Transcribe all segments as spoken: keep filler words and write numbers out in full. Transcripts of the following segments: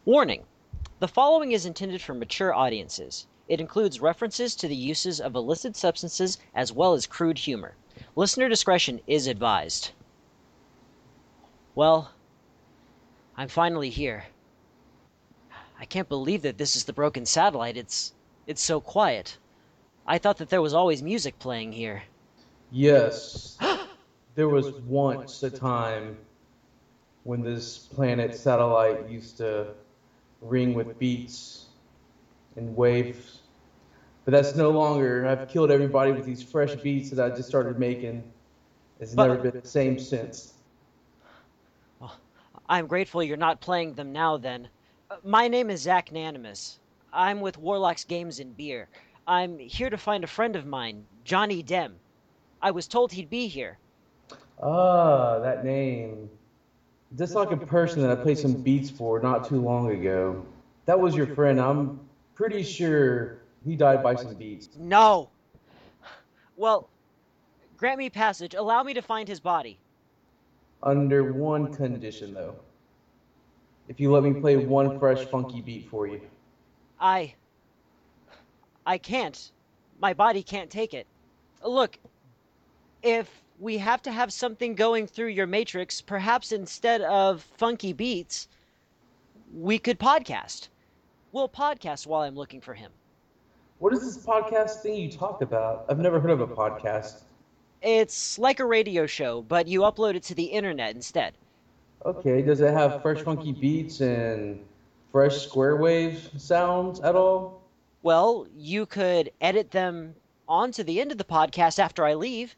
Warning: the following is intended for mature audiences. It includes references to the uses of illicit substances as well as crude humor. Listener discretion is advised. Well, I'm finally here. I can't believe that this is the broken satellite. It's it's so quiet. I thought that there was always music playing here. Yes, there was once a time when this planet satellite used to ring with beats and waves, but that's no longer. I've killed everybody with these fresh beats that I just started making. It's never But been the same since. well, I'm grateful you're not playing them now then. Uh, My name is Zach Nanimus. I'm with Warlock's Games and Beer. I'm here to find a friend of mine, Johnny Dem. I was told he'd be here. Ah, that name. Just like a person that I played some beats for not too long ago. That was your friend. I'm pretty sure he died by some beats. No! Well, grant me passage. Allow me to find his body. Under one condition, though. If you let me play one fresh, funky beat for you. I. I can't. My body can't take it. Look, if we have to have something going through your matrix, perhaps instead of funky beats, we could podcast. We'll podcast while I'm looking for him. What is this podcast thing you talk about? I've never heard of a podcast. It's like a radio show, but you upload it to the internet instead. Okay, does it have fresh, funky beats and fresh square wave sounds at all? Well, you could edit them onto the end of the podcast after I leave.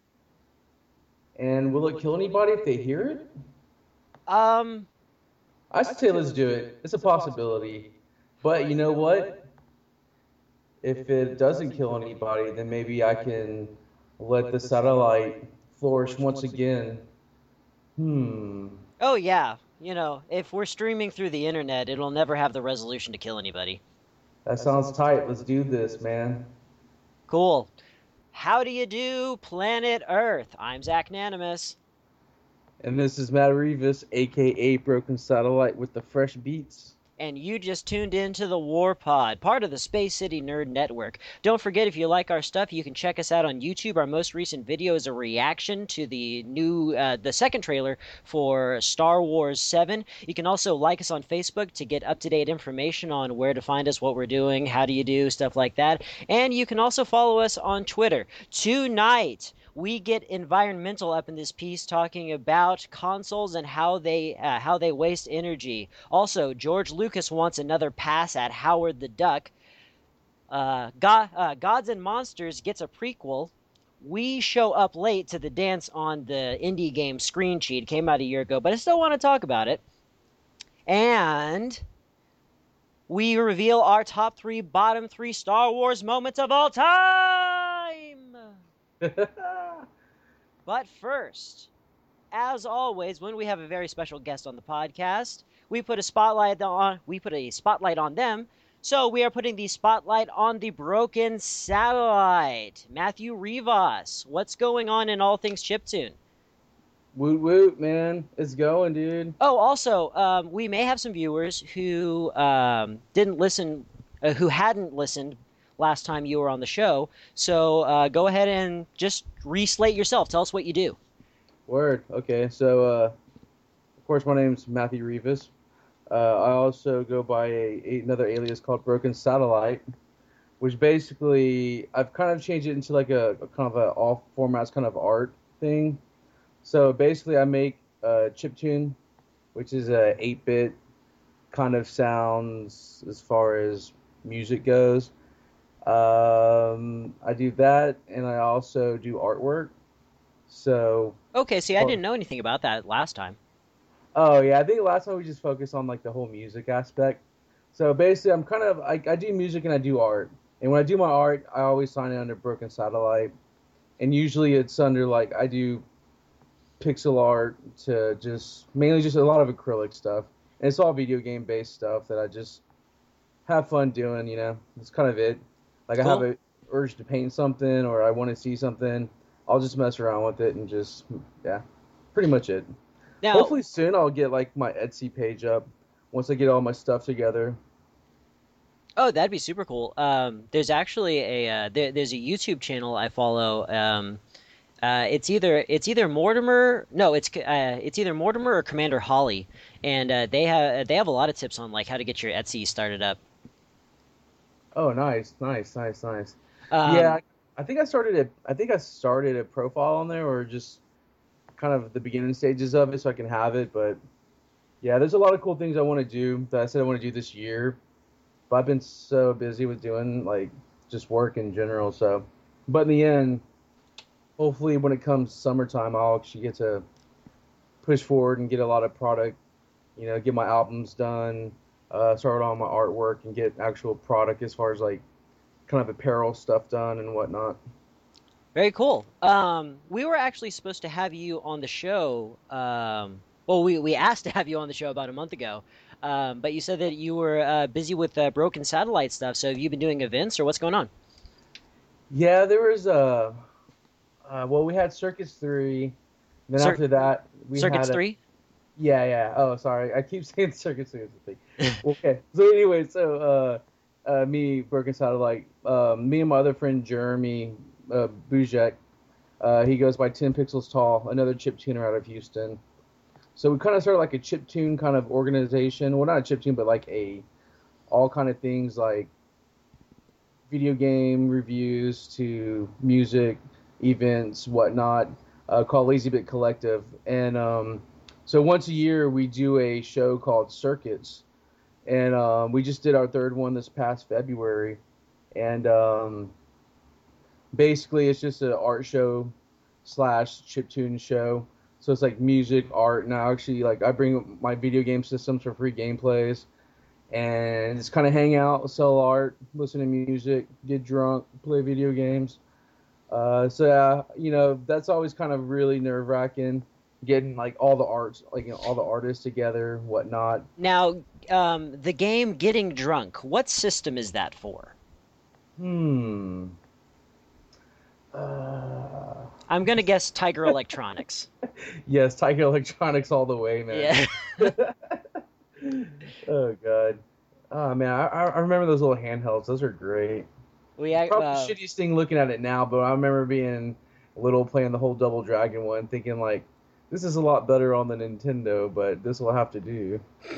And will it kill anybody if they hear it? Um, I say let's do it. It's a possibility. But you know what? If it doesn't kill anybody, then maybe I can let the satellite flourish once again. Hmm. oh yeah, you know, if we're streaming through the internet, it'll never have the resolution to kill anybody. That sounds tight. Let's do this, man. Cool. How do you do, planet Earth? I'm Zach Nanimus. And this is Matt Revis, aka Broken Satellite, with the fresh beats. And you just tuned into the War Pod, part of the Space City Nerd Network. Don't forget, if you like our stuff, you can check us out on YouTube. Our most recent video is a reaction to the new, uh, the second trailer for Star Wars seven. You can also like us on Facebook to get up-to-date information on where to find us, what we're doing, how do you do, stuff like that. And you can also follow us on Twitter. Tonight, we get environmental up in this piece, talking about consoles and how they uh, how they waste energy. Also, George Lucas wants another pass at Howard the Duck. Uh, God, uh, Gods and Monsters gets a prequel. We show up late to the dance on the indie game Screen Cheat. It came out a year ago, but I still want to talk about it. And we reveal our top three, bottom three Star Wars moments of all time. But first, as always, when we have a very special guest on the podcast, we put a spotlight on we put a spotlight on them. So we are putting the spotlight on the broken satellite. Matthew Rivas, what's going on in all things chiptune? Woot woot, man. It's going, dude. Oh, also, um, we may have some viewers who um, didn't listen, uh, who hadn't listened last time you were on the show. So uh, go ahead and just reslate yourself. Tell us what you do. Word. Okay, so, uh, of course, my name's Matthew Rivas. Uh, I also go by a, a- another alias called Broken Satellite, which basically I've kind of changed it into like a, a kind of a all formats kind of art thing. So basically, I make uh, chiptune, which is a eight-bit kind of sounds as far as music goes. Um, I do that, and I also do artwork. So, Okay, see, I oh, didn't know anything about that last time. oh yeah, I think last time we just focused on like the whole music aspect. So basically, I'm kind of I, I do music and I do art, and when I do my art, I always sign it under Broken Satellite, and usually it's under like I do pixel art to just mainly just a lot of acrylic stuff, and it's all video game based stuff that I just have fun doing. You know, it's kind of it. Like I have Cool. a urge to paint something or I want to see something, I'll just mess around with it and just yeah, pretty much it. Now, Hopefully soon I'll get like my Etsy page up once I get all my stuff together. Oh, that'd be super cool. Um, there's actually a uh, there, there's a YouTube channel I follow. Um, uh, it's either it's either Mortimer, no, it's uh, it's either Mortimer or Commander Holly, and uh, they have they have a lot of tips on like how to get your Etsy started up. Oh, nice, nice, nice, nice. Yeah, Um, I think I started a I think I started a profile on there, or just kind of the beginning stages of it, so I can have it. But yeah, there's a lot of cool things I want to do that I said I want to do this year, but I've been so busy with doing like just work in general. So, but in the end, hopefully when it comes summertime, I'll actually get to push forward and get a lot of product. You know, get my albums done, uh, start on my artwork, and get actual product as far as like kind of apparel stuff done and whatnot. Very cool. Um, we were actually supposed to have you on the show. Um, well, we we asked to have you on the show about a month ago, um, but you said that you were uh, busy with uh, broken satellite stuff. So have you been doing events or what's going on? Yeah, there was a uh, well, we had Circus Three. Then Cir after that, we Circuits had a three? yeah, yeah. Oh, sorry, I keep saying Circus Three is the thing. Okay, so anyway, so uh, uh, me Broken Satellite, um, me and my other friend Jeremy uh, Bujek, uh, he goes by Ten Pixels Tall, another chip tuner out of Houston. So we kind of started like a chip tune kind of organization. Well, not a chip tune, but like a all kind of things like video game reviews to music events, whatnot, uh, called Lazy Bit Collective. And um, so once a year we do a show called Circuits, and um, we just did our third one this past February. And um, basically, it's just an art show slash chiptune show. So it's like music, art, and I actually like I bring my video game systems for free gameplays, and just kind of hang out, sell art, listen to music, get drunk, play video games. Uh, so yeah, you know that's always kind of really nerve wracking, getting like all the arts, like you know, all the artists together, whatnot. Now, um, the game Getting Drunk, what system is that for? Hmm. Uh, I'm gonna guess Tiger Electronics. yes, Tiger Electronics all the way, man. Yeah. Oh god. Oh man, I, I remember those little handhelds. Those are great. We Probably the uh, shittiest thing looking at it now, but I remember being little playing the whole Double Dragon one, thinking like, this is a lot better on the Nintendo, but this will have to do.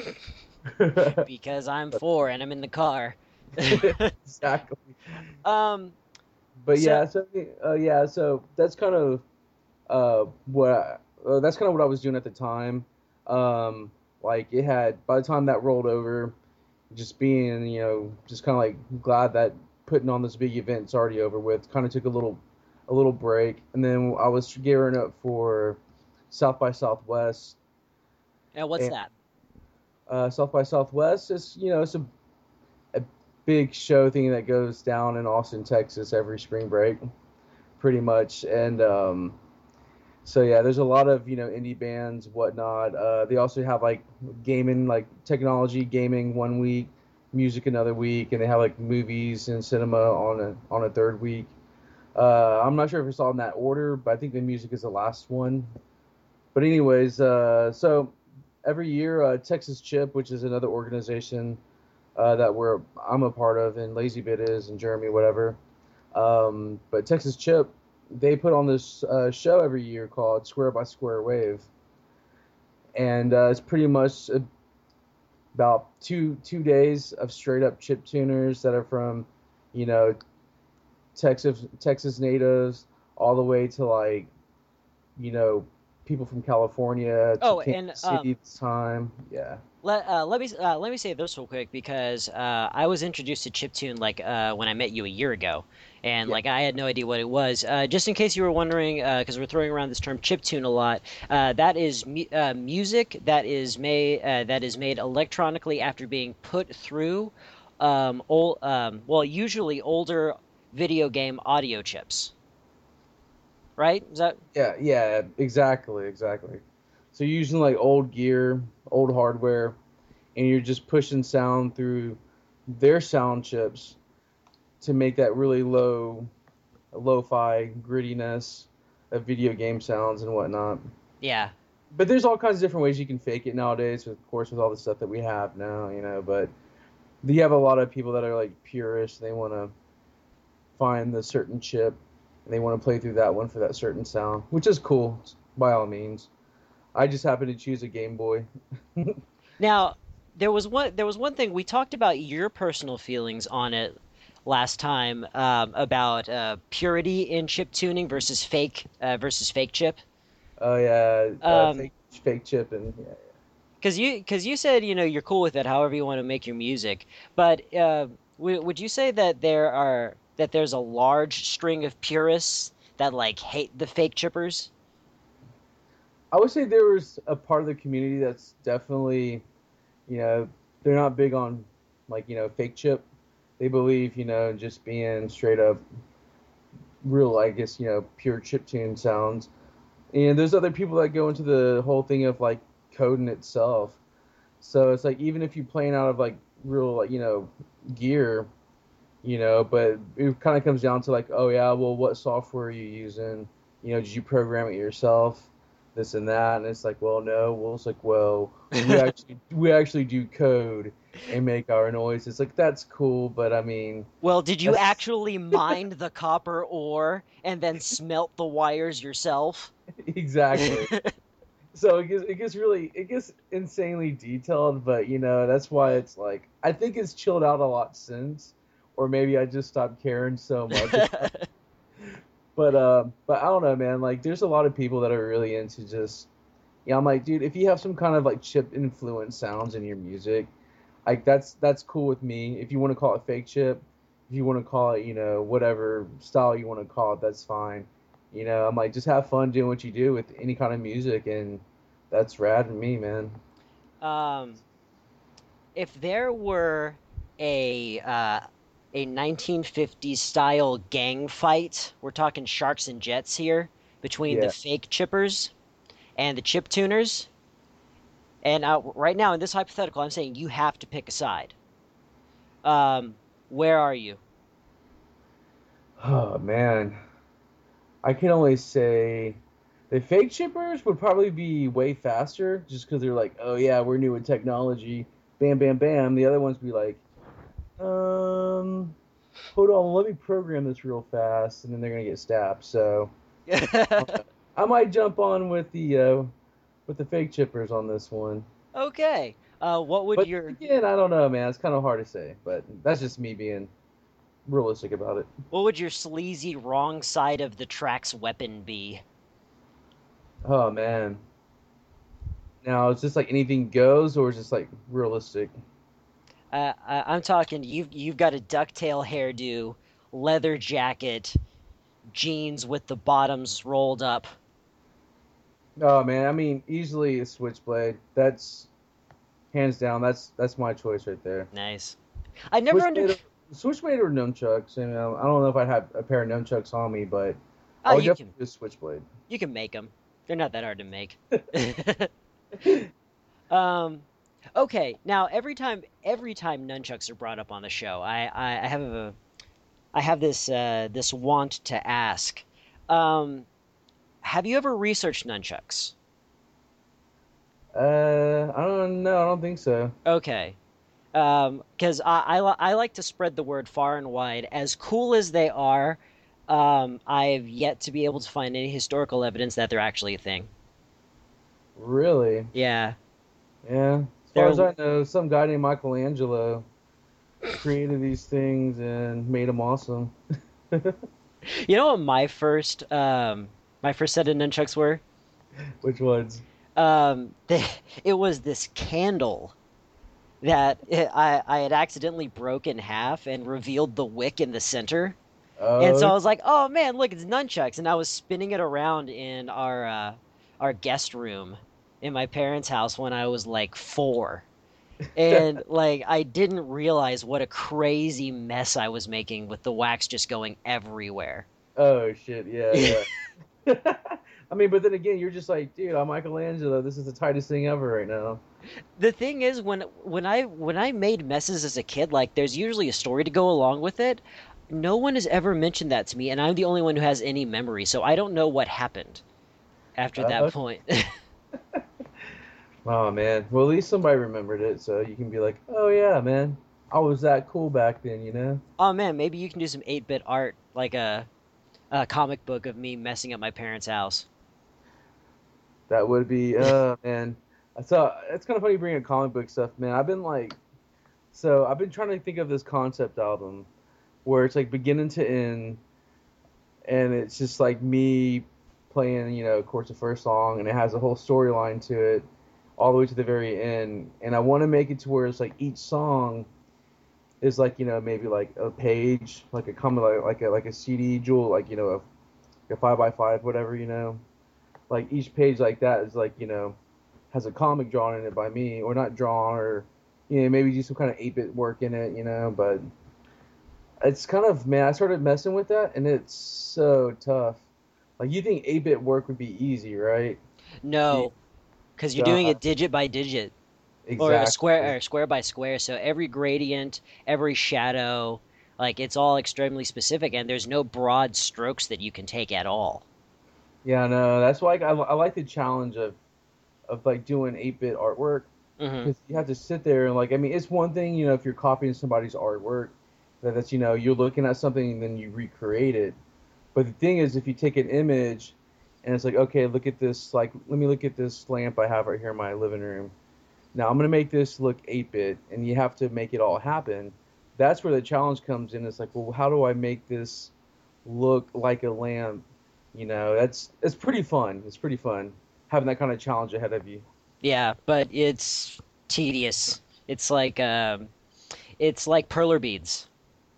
because I'm four and I'm in the car. Exactly. Um, But so yeah, so uh, yeah, so that's kind of uh what I, uh, that's kind of what I was doing at the time. Um, like it had by the time that rolled over, just being you know just kind of like glad that putting on this big event's already over with. Kind of took a little a little break, and then I was gearing up for South by Southwest. now what's And that? uh, South by Southwest is you know it's a, a big show thing that goes down in Austin, Texas every spring break, pretty much. And um, so yeah, there's a lot of you know indie bands, whatnot. Uh, they also have like gaming, like technology gaming one week, music another week, and they have like movies and cinema on a on a third week. Uh, I'm not sure if it's all in that order, but I think the music is the last one. But anyways, uh, so every year, uh, Texas Chip, which is another organization uh, that we're I'm a part of, and Lazy Bit is, and Jeremy, whatever. Um, but Texas Chip, they put on this uh, show every year called Square by Square Wave, and uh, it's pretty much about two two days of straight up chip tuners that are from, you know, Texas Texas natives all the way to like, you know, people from California to Oh, Kansas and um, City this time. Yeah. let uh, let me uh, let me say this real quick because uh, I was introduced to chiptune like uh, when I met you a year ago, and Yeah. like I had no idea what it was. Uh, just in case you were wondering, because we're throwing around this term chiptune a lot, uh, that is mu uh, music that is made uh, that is made electronically after being put through um, old um, well usually older video game audio chips, right? Is that Yeah, yeah, exactly, exactly. So you're using like old gear, old hardware, and you're just pushing sound through their sound chips to make that really low, lo-fi grittiness of video game sounds and whatnot. yeah? but there's all kinds of different ways you can fake it nowadays, of course, with all the stuff that we have now, you know. But you have a lot of people that are like purists. They want to find the certain chip and they want to play through that one for that certain sound, which is cool by all means. I just happen to choose a Game Boy. Now, there was one there was one thing we talked about your personal feelings on it last time um, about uh, purity in chip tuning versus fake uh, versus fake chip. Oh yeah, uh, Um, fake fake chip and yeah. because you because you said you know you're cool with it, however you want to make your music. But uh, w would you say that there are that there's a large string of purists that like hate the fake chippers? I would say there was a part of the community that's definitely, you know, they're not big on like, you know, fake chip. They believe, you know, just being straight up real, I guess, you know, pure chip tune sounds. And there's other people that go into the whole thing of like coding itself. So it's like even if you're playing out of like real, like, you know, gear, you know, but it kind of comes down to like, oh yeah, well, what software are you using? You know, did you program it yourself? This and that, and it's like, well, no. Well, it's like, well, we actually we actually do code and make our noise. It's like that's cool, but I mean, Well, did you that's actually mine the copper ore and then smelt the wires yourself? exactly. So it gets it gets really it gets insanely detailed, but you know that's why it's like I think it's chilled out a lot since, or maybe I just stopped caring so much. But uh, but I don't know, man. Like, there's a lot of people that are really into just, yeah. I'm like, dude, if you have some kind of like chip influence sounds in your music, like that's that's cool with me. If you want to call it fake chip, if you want to call it, you know, whatever style you want to call it, that's fine. You know, I'm like, just have fun doing what you do with any kind of music, and that's rad to me, man. Um, if there were a uh, a nineteen fifties style gang fight, we're talking sharks and jets here, between the Yeah. fake chippers and the chip tuners. And uh, right now in this hypothetical, I'm saying you have to pick a side. Um, where are you? Oh man, I can only say the fake chippers would probably be way faster just because they're like, oh yeah, we're new with technology. Bam, bam, bam. The other ones be like, um, hold on, let me program this real fast, and then they're gonna get stabbed. So I don't know. I might jump on with the uh, with the fake chippers on this one. Okay. Uh, what would But your again, I don't know, man. It's kind of hard to say. But that's just me being realistic about it. what would your sleazy wrong side of the track's weapon be? Oh man. Now, is this like anything goes, or is this like realistic? Uh, I, I'm talking you've you've got a ducktail hairdo, leather jacket, jeans with the bottoms rolled up. Oh man, I mean, easily a switchblade. That's hands down. That's that's my choice right there. Nice. I never under. Switchblade, or, switchblade or nunchucks. You know, I don't know if I'd have a pair of nunchucks on me, but Oh, I would you definitely can do a switchblade. you can make them. They're not that hard to make. Um, okay. Now every time every time nunchucks are brought up on the show, I I, I have a I have this uh, this want to ask. Um, have you ever researched nunchucks? Uh, I don't know. I don't think so. Okay. Um, because I, I li- I like to spread the word far and wide. As cool as they are, um, I've yet to be able to find any historical evidence that they're actually a thing. Really? Yeah, Yeah. As far they're. as I know, some guy named Michelangelo created these things and made them awesome. You know what my first um my first set of nunchucks were? Which ones? Um, they, it was this candle that it, I I had accidentally broke in half and revealed the wick in the center. And so Oh, I was like, "Oh man, look, it's nunchucks!" And I was spinning it around in our uh, our guest room in my parents' house when I was like four, and like I didn't realize what a crazy mess I was making with the wax just going everywhere. oh shit. Yeah, yeah. I mean, but then again, you're just like, dude, I'm Michelangelo. This is the tightest thing ever right now. The thing is, when when I when I made messes as a kid, like there's usually a story to go along with it. No one has ever mentioned that to me, and I'm the only one who has any memory, so I don't know what happened after that Uh, point. Oh man. Well, at least somebody remembered it, so you can be like, "Oh yeah, man, I was that cool back then," you know? Oh man, maybe you can do some eight-bit art, like a, a comic book of me messing up my parents' house. That would be, uh, man. So it's kind of funny you bring up comic book stuff, man. I've been like, so I've been trying to think of this concept album where it's like beginning to end, and it's just like me playing, you know, of course, the first song, and it has a whole storyline to it, all the way to the very end. And I want to make it to where it's like each song is like, you know, maybe like a page, like a common, like, like a like a C D jewel, like you know, a, a five by five, whatever, you know. Like each page like that is like, you know, has a comic drawn in it by me, or not drawn, or you know, maybe do some kind of eight bit work in it, you know. But it's kind of, man, I started messing with that, and it's so tough. Like you think eight bit work would be easy, right? Gee, No, because you're doing God, it digit by digit or a square exactly. or square by square. So every gradient, every shadow, like it's all extremely specific, and there's no broad strokes that you can take at all. Yeah, no, that's why I, I like the challenge of of like doing eight bit artwork, Hmm. because you have to sit there and like, I mean, it's one thing, you know, if you're copying somebody's artwork, that that's, you know, you're looking at something and then you recreate it. But the thing is, if you take an image and it's like, okay, look at this, like, let me look at this lamp I have right here in my living room. Now I'm gonna make this look eight bit, and you have to make it all happen. That's where the challenge comes in. It's like, well, how do I make this look like a lamp? You know, that's it's pretty fun. It's pretty fun having that kind of challenge ahead of you. Yeah, but it's tedious. It's like um, it's like perler beads.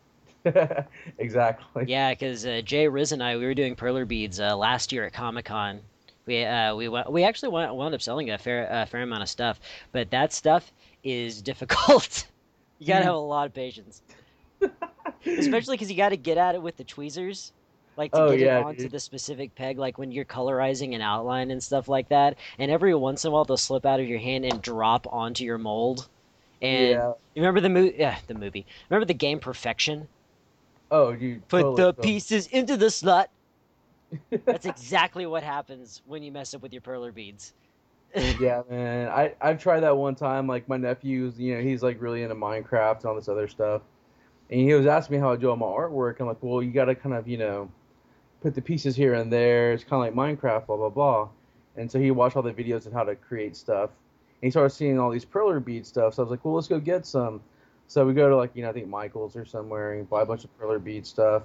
Exactly. Yeah, because uh, Jay Riz and I, we were doing perler beads uh, last year at Comic Con. We uh, we went, we actually wound wound up selling a fair a fair amount of stuff, but that stuff is difficult. You gotta have Dude. a lot of patience, especially because you got to get at it with the tweezers, like to Oh get it yeah, onto dude. the specific peg, like when you're colorizing an outline and stuff like that. And every once in a while, they'll slip out of your hand and drop onto your mold. And Yeah. you remember the movie? Yeah, the movie. Remember the game Perfection? Oh, dude, Put totally, the totally. pieces into the slot. That's exactly what happens when you mess up with your perler beads. Yeah, man. I I've tried that one time. Like my nephew's, you know, he's like really into Minecraft and all this other stuff. And he was asking me how I do all my artwork. I'm like, well, you got to kind of, you know, put the pieces here and there. It's kind of like Minecraft, blah blah blah. And so he watched all the videos of how to create stuff. And he started seeing all these perler bead stuff. So I was like, well, let's go get some. So we go to like, you know, I think Michael's or somewhere and buy a bunch of perler bead stuff.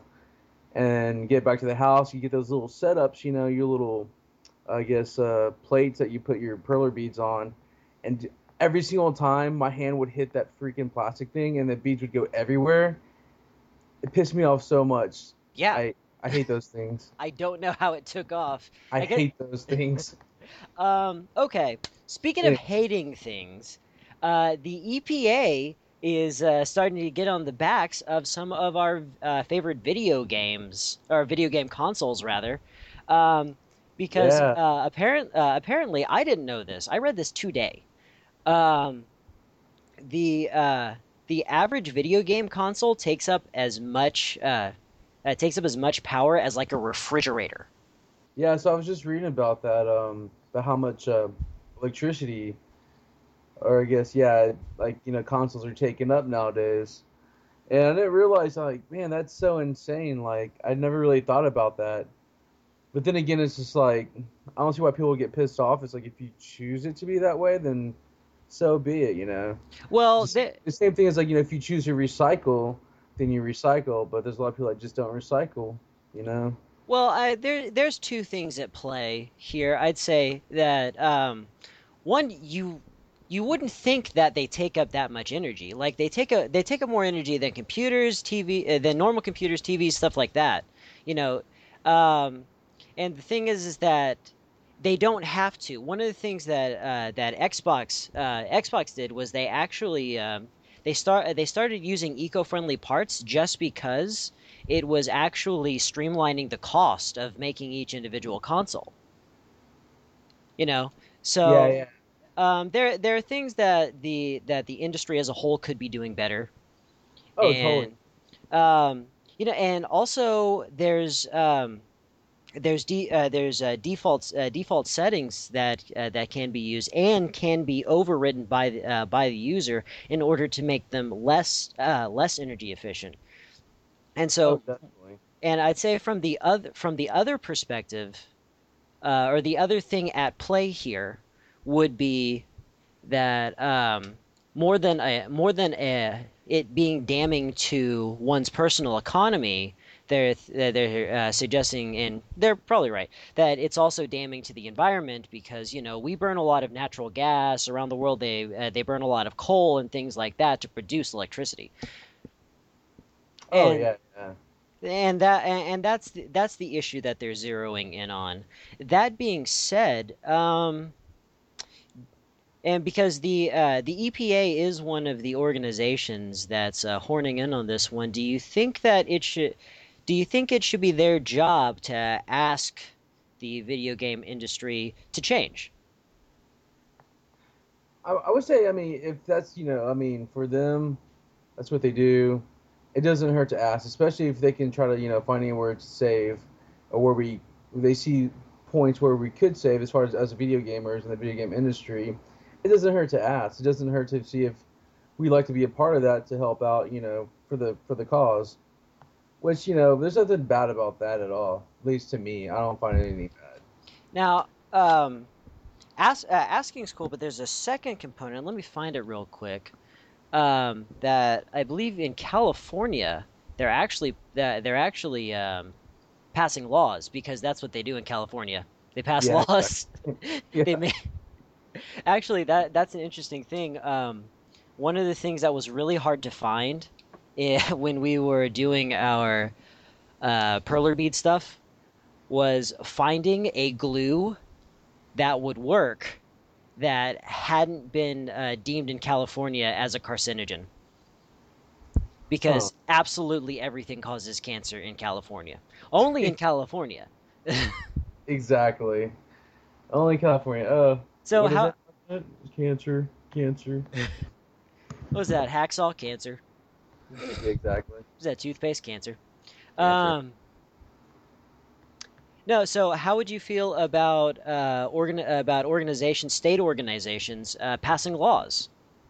And get back to the house. You get those little setups, you know, your little, I guess, uh, plates that you put your perler beads on. And every single time my hand would hit that freaking plastic thing and the beads would go everywhere. It pissed me off so much. Yeah, I I hate those things. I don't know how it took off. I I get hate those things. um okay. Speaking of Anyways, hating things, uh the E P A is uh, starting to get on the backs of some of our uh, favorite video games or video game consoles rather. Um because yeah. uh apparent uh, apparently I didn't know this. I read this today. Um the uh the average video game console takes up as much uh uh, takes up as much power as like a refrigerator. Yeah, so I was just reading about that, um, about how much uh, electricity, or I guess, yeah, like, you know, consoles are taking up nowadays. And I didn't realize, like, man, that's so insane. Like, I never really thought about that. But then again, it's just like, I don't see why people get pissed off. It's like, if you choose it to be that way, then so be it, you know? Well, Just the, the same thing as, like, you know, if you choose to recycle, then you recycle. But there's a lot of people that just don't recycle, you know? well, I, there there's two things at play here. I'd say that um, one, you you wouldn't think that they take up that much energy. Like they take a they take up more energy than computers, T V, uh, than normal computers, T Vs, stuff like that. You know, um, and the thing is, is that they don't have to. One of the things that uh, that Xbox uh, Xbox did was they actually um, they start they started using eco-friendly parts just because it was actually streamlining the cost of making each individual console. You know, Yeah, so yeah. um, there there are things that the that the industry as a whole could be doing better, Oh, totally. and um, you know, and also there's um, there's de- uh, there's uh, default uh, default settings that uh, that can be used and can be overridden by the uh, by the user in order to make them less uh, less energy efficient. And Oh, so, definitely. and I'd say from the other from the other perspective, uh, or the other thing at play here would be that um, more than a, more than a, it being damning to one's personal economy, they're they're uh, suggesting, and they're probably right, that it's also damning to the environment because you know we burn a lot of natural gas around the world. They uh, they burn a lot of coal and things like that to produce electricity, Oh and yeah, yeah. and that and that's the, that's the issue that they're zeroing in on. That being said, um, and because the uh, the E P A is one of the organizations that's uh, horning in on this one, do you think that it should do you think it should be their job to ask the video game industry to change? I, I would say, I mean, if that's, you know, I mean, for them, that's what they do. It doesn't hurt to ask, especially if they can try to, you know, find anywhere to save, or where we they see points where we could save as far as as video gamers in the video game industry. It doesn't hurt to ask. It doesn't hurt to see if we like to be a part of that to help out, you know, for the for the cause. Which, you know, there's nothing bad about that at all. At least to me, I don't find anything bad. Now, um, ask, uh, asking is cool, but there's a second component. Let me find it real quick. Um, that I believe in California, they're actually that they're actually um, passing laws because that's what they do in California. They pass Yeah, laws. exactly. They Yeah. make actually that that's an interesting thing. Um, one of the things that was really hard to find eh, when we were doing our uh, perler bead stuff was finding a glue that would work that hadn't been uh, deemed in California as a carcinogen Huh. because absolutely everything causes cancer in California. Only in California. Exactly. Only California. Uh, So what is how that? Cancer, cancer. what was that? Hacksaw cancer. Yeah, exactly. Was that toothpaste cancer? Cancer. Um, No, so how would you feel about uh, organ about organizations, state organizations, uh, passing laws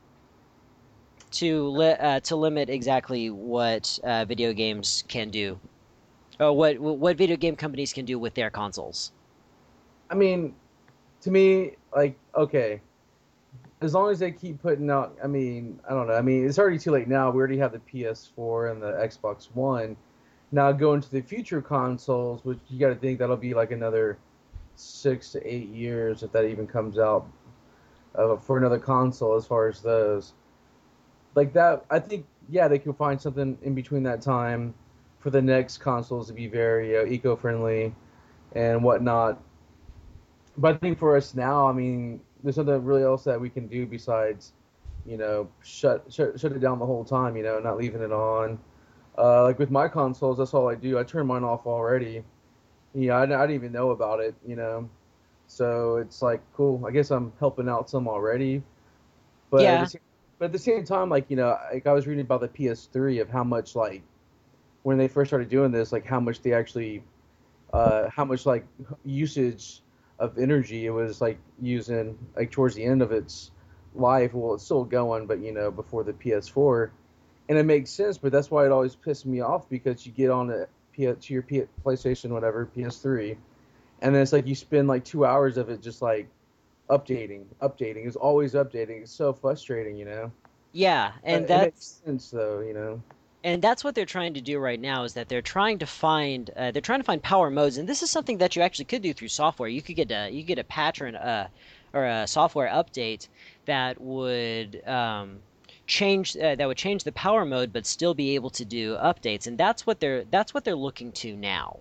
to li uh, to limit exactly what uh, video games can do, or what what video game companies can do with their consoles? I mean, to me, like, okay, as long as they keep putting out, I mean, I don't know. I mean, it's already too late now. We already have the P S four and the Xbox One. Now going to the future consoles, which you got to think that'll be like another six to eight years if that even comes out uh, for another console. As far as those, like that, I think yeah, they can find something in between that time for the next consoles to be very uh, eco-friendly and whatnot. But I think for us now, I mean, there's nothing really else that we can do besides, you know, shut shut shut it down the whole time. You know, not leaving it on. Uh, like with my consoles, that's all I do. I turn mine off already. Yeah, I, I didn't even know about it. You know, so it's like cool. I guess I'm helping out some already. But at the Yeah, same, but at the same time, like you know, like I was reading about the P S three of how much like when they first started doing this, like how much they actually uh, how much like usage of energy it was like using like towards the end of its life. Well, it's still going, but you know before the P S four, and it makes sense. But that's why it always pissed me off because you get on a P- to your P- PlayStation, whatever P S three, and then it's like you spend like two hours of it just like updating, updating. It's always updating. It's so frustrating, you know. yeah, But and it makes that's sense though, you know. and that's what they're trying to do right now is that they're trying to find uh, they're trying to find power modes, and this is something that you actually could do through software. You could get a you could get a patch or an, uh, or a software update that would um, change uh, that would change the power mode, but still be able to do updates, and that's what they're that's what they're looking to now.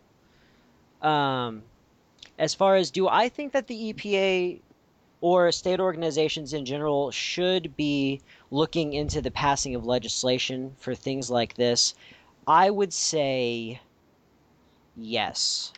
Um, as far as do I think that the E P A or state organizations in general should be looking into the passing of legislation for things like this? I would say yes.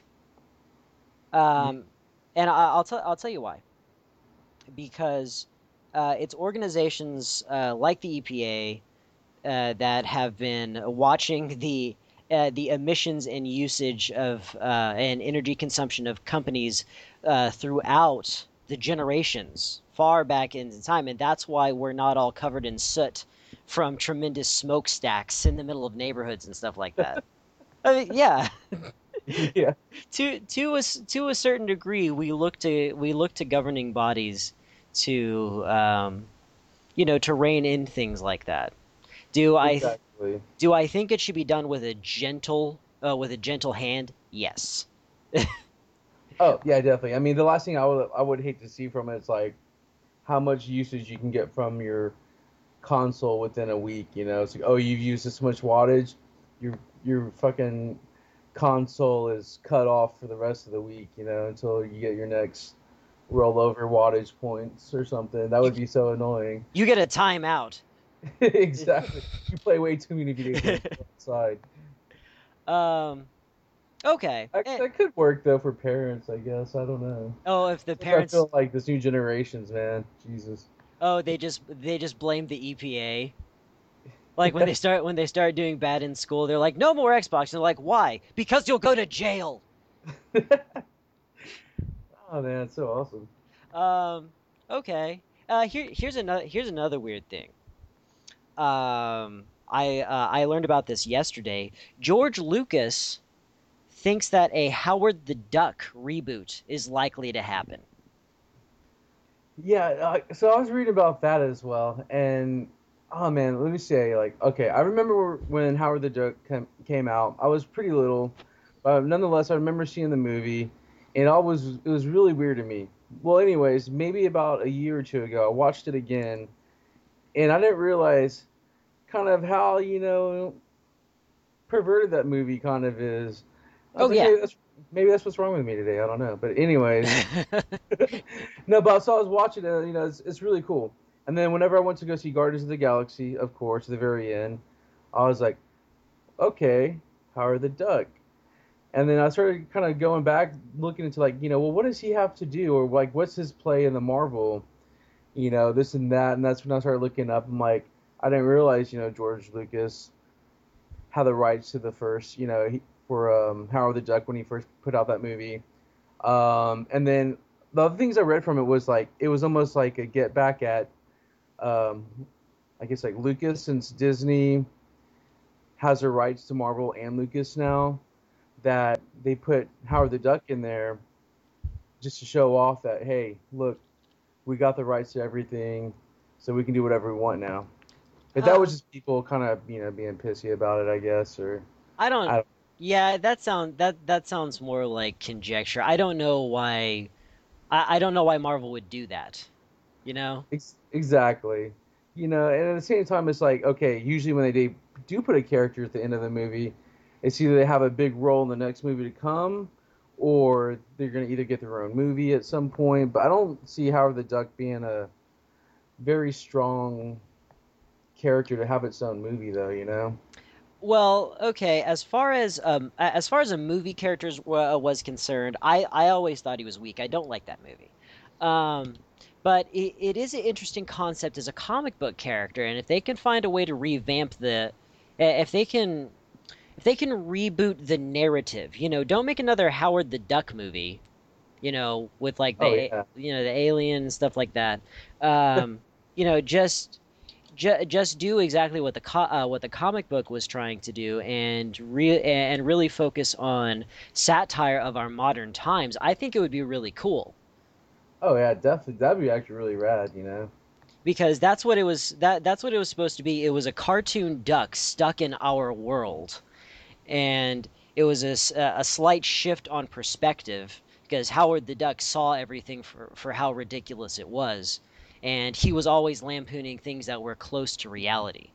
Um, and I, I'll tell I'll tell you why. Because uh, it's organizations uh, like the E P A uh, that have been watching the uh, the emissions and usage of uh, and energy consumption of companies uh, throughout the generations far back in time, and that's why we're not all covered in soot from tremendous smokestacks in the middle of neighborhoods and stuff like that. I mean, yeah, Yeah. to to a to a certain degree, we look to we look to governing bodies to um, you know to rein in things like that. Do I th- Exactly. do I think it should be done with a gentle uh, with a gentle hand? Yes. Oh yeah, definitely. I mean, the last thing I would I would hate to see from it is like how much usage you can get from your console within a week. You know, it's like, oh, you've used this much wattage, your your fucking console is cut off for the rest of the week. You know, until you get your next rollover wattage points or something. That You would be so annoying. you get a timeout. Exactly. You play way too many video games outside. um. Okay. That, Eh, that could work though for parents, I guess. I don't know. oh, if the Sometimes I parents. feel like this new generations, man. Jesus. Oh, they just they just blame the E P A. Like when they start when they start doing bad in school, they're like, no more Xbox. And they're like, why? Because you'll go to jail. Oh man, it's so awesome. Um. Okay. Uh. Here here's another here's another weird thing. Um. I uh, I learned about this yesterday. George Lucas thinks that a Howard the Duck reboot is likely to happen. Yeah, uh, so I was reading about that as well, and oh man, let me say, like, okay, I remember when Howard the Duck came, came out. I was pretty little, but nonetheless, I remember seeing the movie, and it was it was really weird to me. Well, anyways, maybe about a year or two ago, I watched it again, and I didn't realize kind of how you know perverted that movie kind of is. I Oh was like, yeah. maybe that's maybe that's what's wrong with me today. I don't know, but anyways. No, but so I was watching it. You know, it's, it's really cool. And then whenever I went to go see Guardians of the Galaxy, of course, at the very end, I was like, okay, Howard the Duck. And then I started kind of going back, looking into like, you know, well, what does he have to do, or like, what's his play in the Marvel, you know, this and that. And that's when I started looking up. I'm like, I didn't realize, you know, George Lucas had the rights to the first, you know, he, for um, Howard the Duck when he first put out that movie. Um, and then the other things I read from it was like it was almost like a get back at, um, I guess like Lucas, since Disney has the rights to Marvel and Lucas now, that they put Howard the Duck in there just to show off that, hey, look, we got the rights to everything, so we can do whatever we want now. But that uh, was just people kind of, you know, being pissy about it, I guess, or I don't. I don't. Yeah, that sound that that sounds more like conjecture. I don't know why. I, I don't know why Marvel would do that. You know? Ex- exactly. You know, and at the same time, it's like, okay, usually when they do do put a character at the end of the movie, it's either they have a big role in the next movie to come, or they're going to either get their own movie at some point. But I don't see Howard the Duck being a very strong character to have its own movie, though, you know? Well, okay. As far as um, a- as far as a movie character uh, was concerned, I I always thought he was weak. I don't like that movie. Um, but it, it is an interesting concept as a comic book character, and if they can find a way to revamp the, eh, if they can if they can reboot the narrative, you know, don't make another Howard the Duck movie, you know, with like Oh, the yeah. you know the alien and stuff like that. Um, you know, just ju- just do exactly what the co- uh, what the comic book was trying to do, and re- and really focus on satire of our modern times. I think it would be really cool Oh, yeah, definitely. That'd be actually really rad, you know? because that's what it was that that's what it was supposed to be. It was a cartoon duck stuck in our world, and it was a, s- a slight shift on perspective because Howard the Duck saw everything for, for how ridiculous it was, and he was always lampooning things that were close to reality,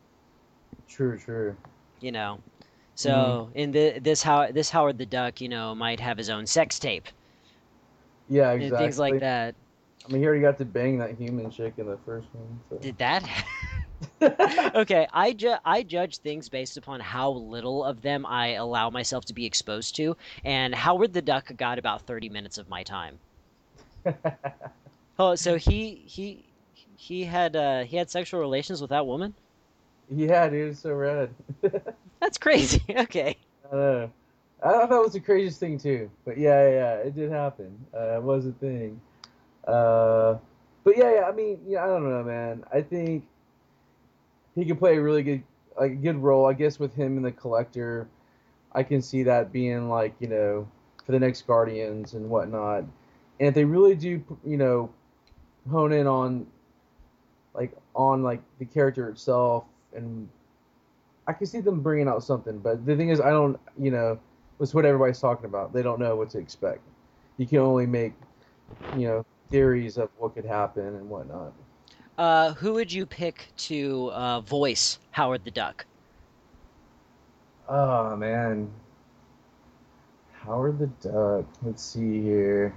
True, true. you know. Hmm. So in the this how this Howard the Duck, you know, might have his own sex tape Yeah, and things like exactly. that. I mean, he already got to bang that human chick in the first one, Did that? so. Okay, I ju I judge things based upon how little of them I allow myself to be exposed to, and Howard the Duck got about thirty minutes of my time. Oh, so he he he had uh he had sexual relations with that woman? Yeah, dude, it's so rad. That's crazy. Okay. I know. I thought that was the craziest thing too. But yeah, yeah, yeah, it did happen. Uh, it was a thing. Uh, but yeah, yeah. I mean, yeah, I don't know, man. I think he could play a really good, like a good role. I guess with him and the Collector, I can see that being like you know for the next Guardians and whatnot. And if they really do, you know, hone in on like on like the character itself, and I can see them bringing out something. But the thing is, I don't, you know, it's what everybody's talking about. They don't know what to expect. You can only make, you know, theories of what could happen and whatnot. Uh, who would you pick to uh, voice Howard the Duck? Oh man, Howard the Duck. Let's see here.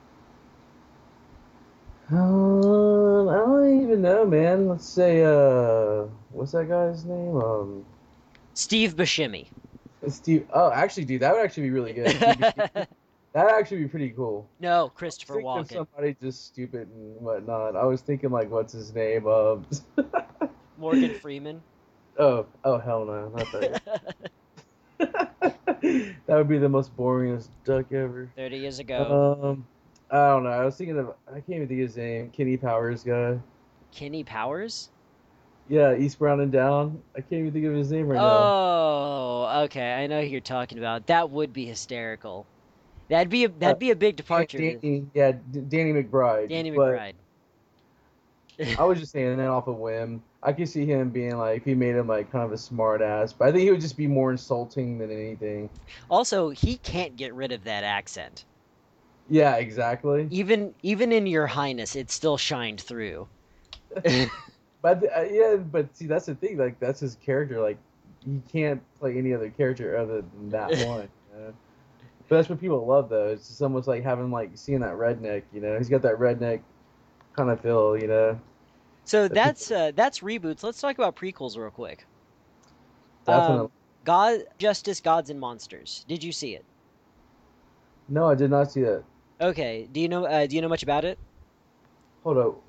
Um, I don't even know, man. Let's say, uh, what's that guy's name? Um, Steve Buscemi. Steve. Oh, actually, dude, that would actually be really good. Steve Buscemi. That'd actually be pretty cool. No, I was Christopher thinking of Walken. somebody just stupid and whatnot. I was thinking like, what's his name? Um, Morgan Freeman. oh, oh hell no, not that guy. That would be the most boringest duck ever. thirty years ago. Um, I don't know. I was thinking of I can't even think of his name. Kenny Powers guy. Kenny Powers? Yeah, East Brown and Down. I can't even think of his name right now. Oh, okay. I know who you're talking about. That would be hysterical. That'd be a Uh, that'd be a big Dan- departure to Danny, yeah, D- Danny McBride. Danny But McBride. I was just saying that off a whim. I could see him being like, if he made him like kind of a smart ass, but I think he would just be more insulting than anything. Also, he can't get rid of that accent. Yeah, exactly. Even even in Your Highness, it still shined through. But uh, yeah, but see, that's the thing. Like, that's his character. Like, he can't play any other character other than that one. You know? But that's what people love, though. It's just almost like having like seeing that redneck. You know, he's got that redneck kind of feel. You know, So that people that's uh, that's reboots. Let's talk about prequels real quick. definitely. Um, God, Justice, Gods and Monsters. Did you see it? No, I did not see that. Okay. Do you know uh, do you know much about it? Hold up.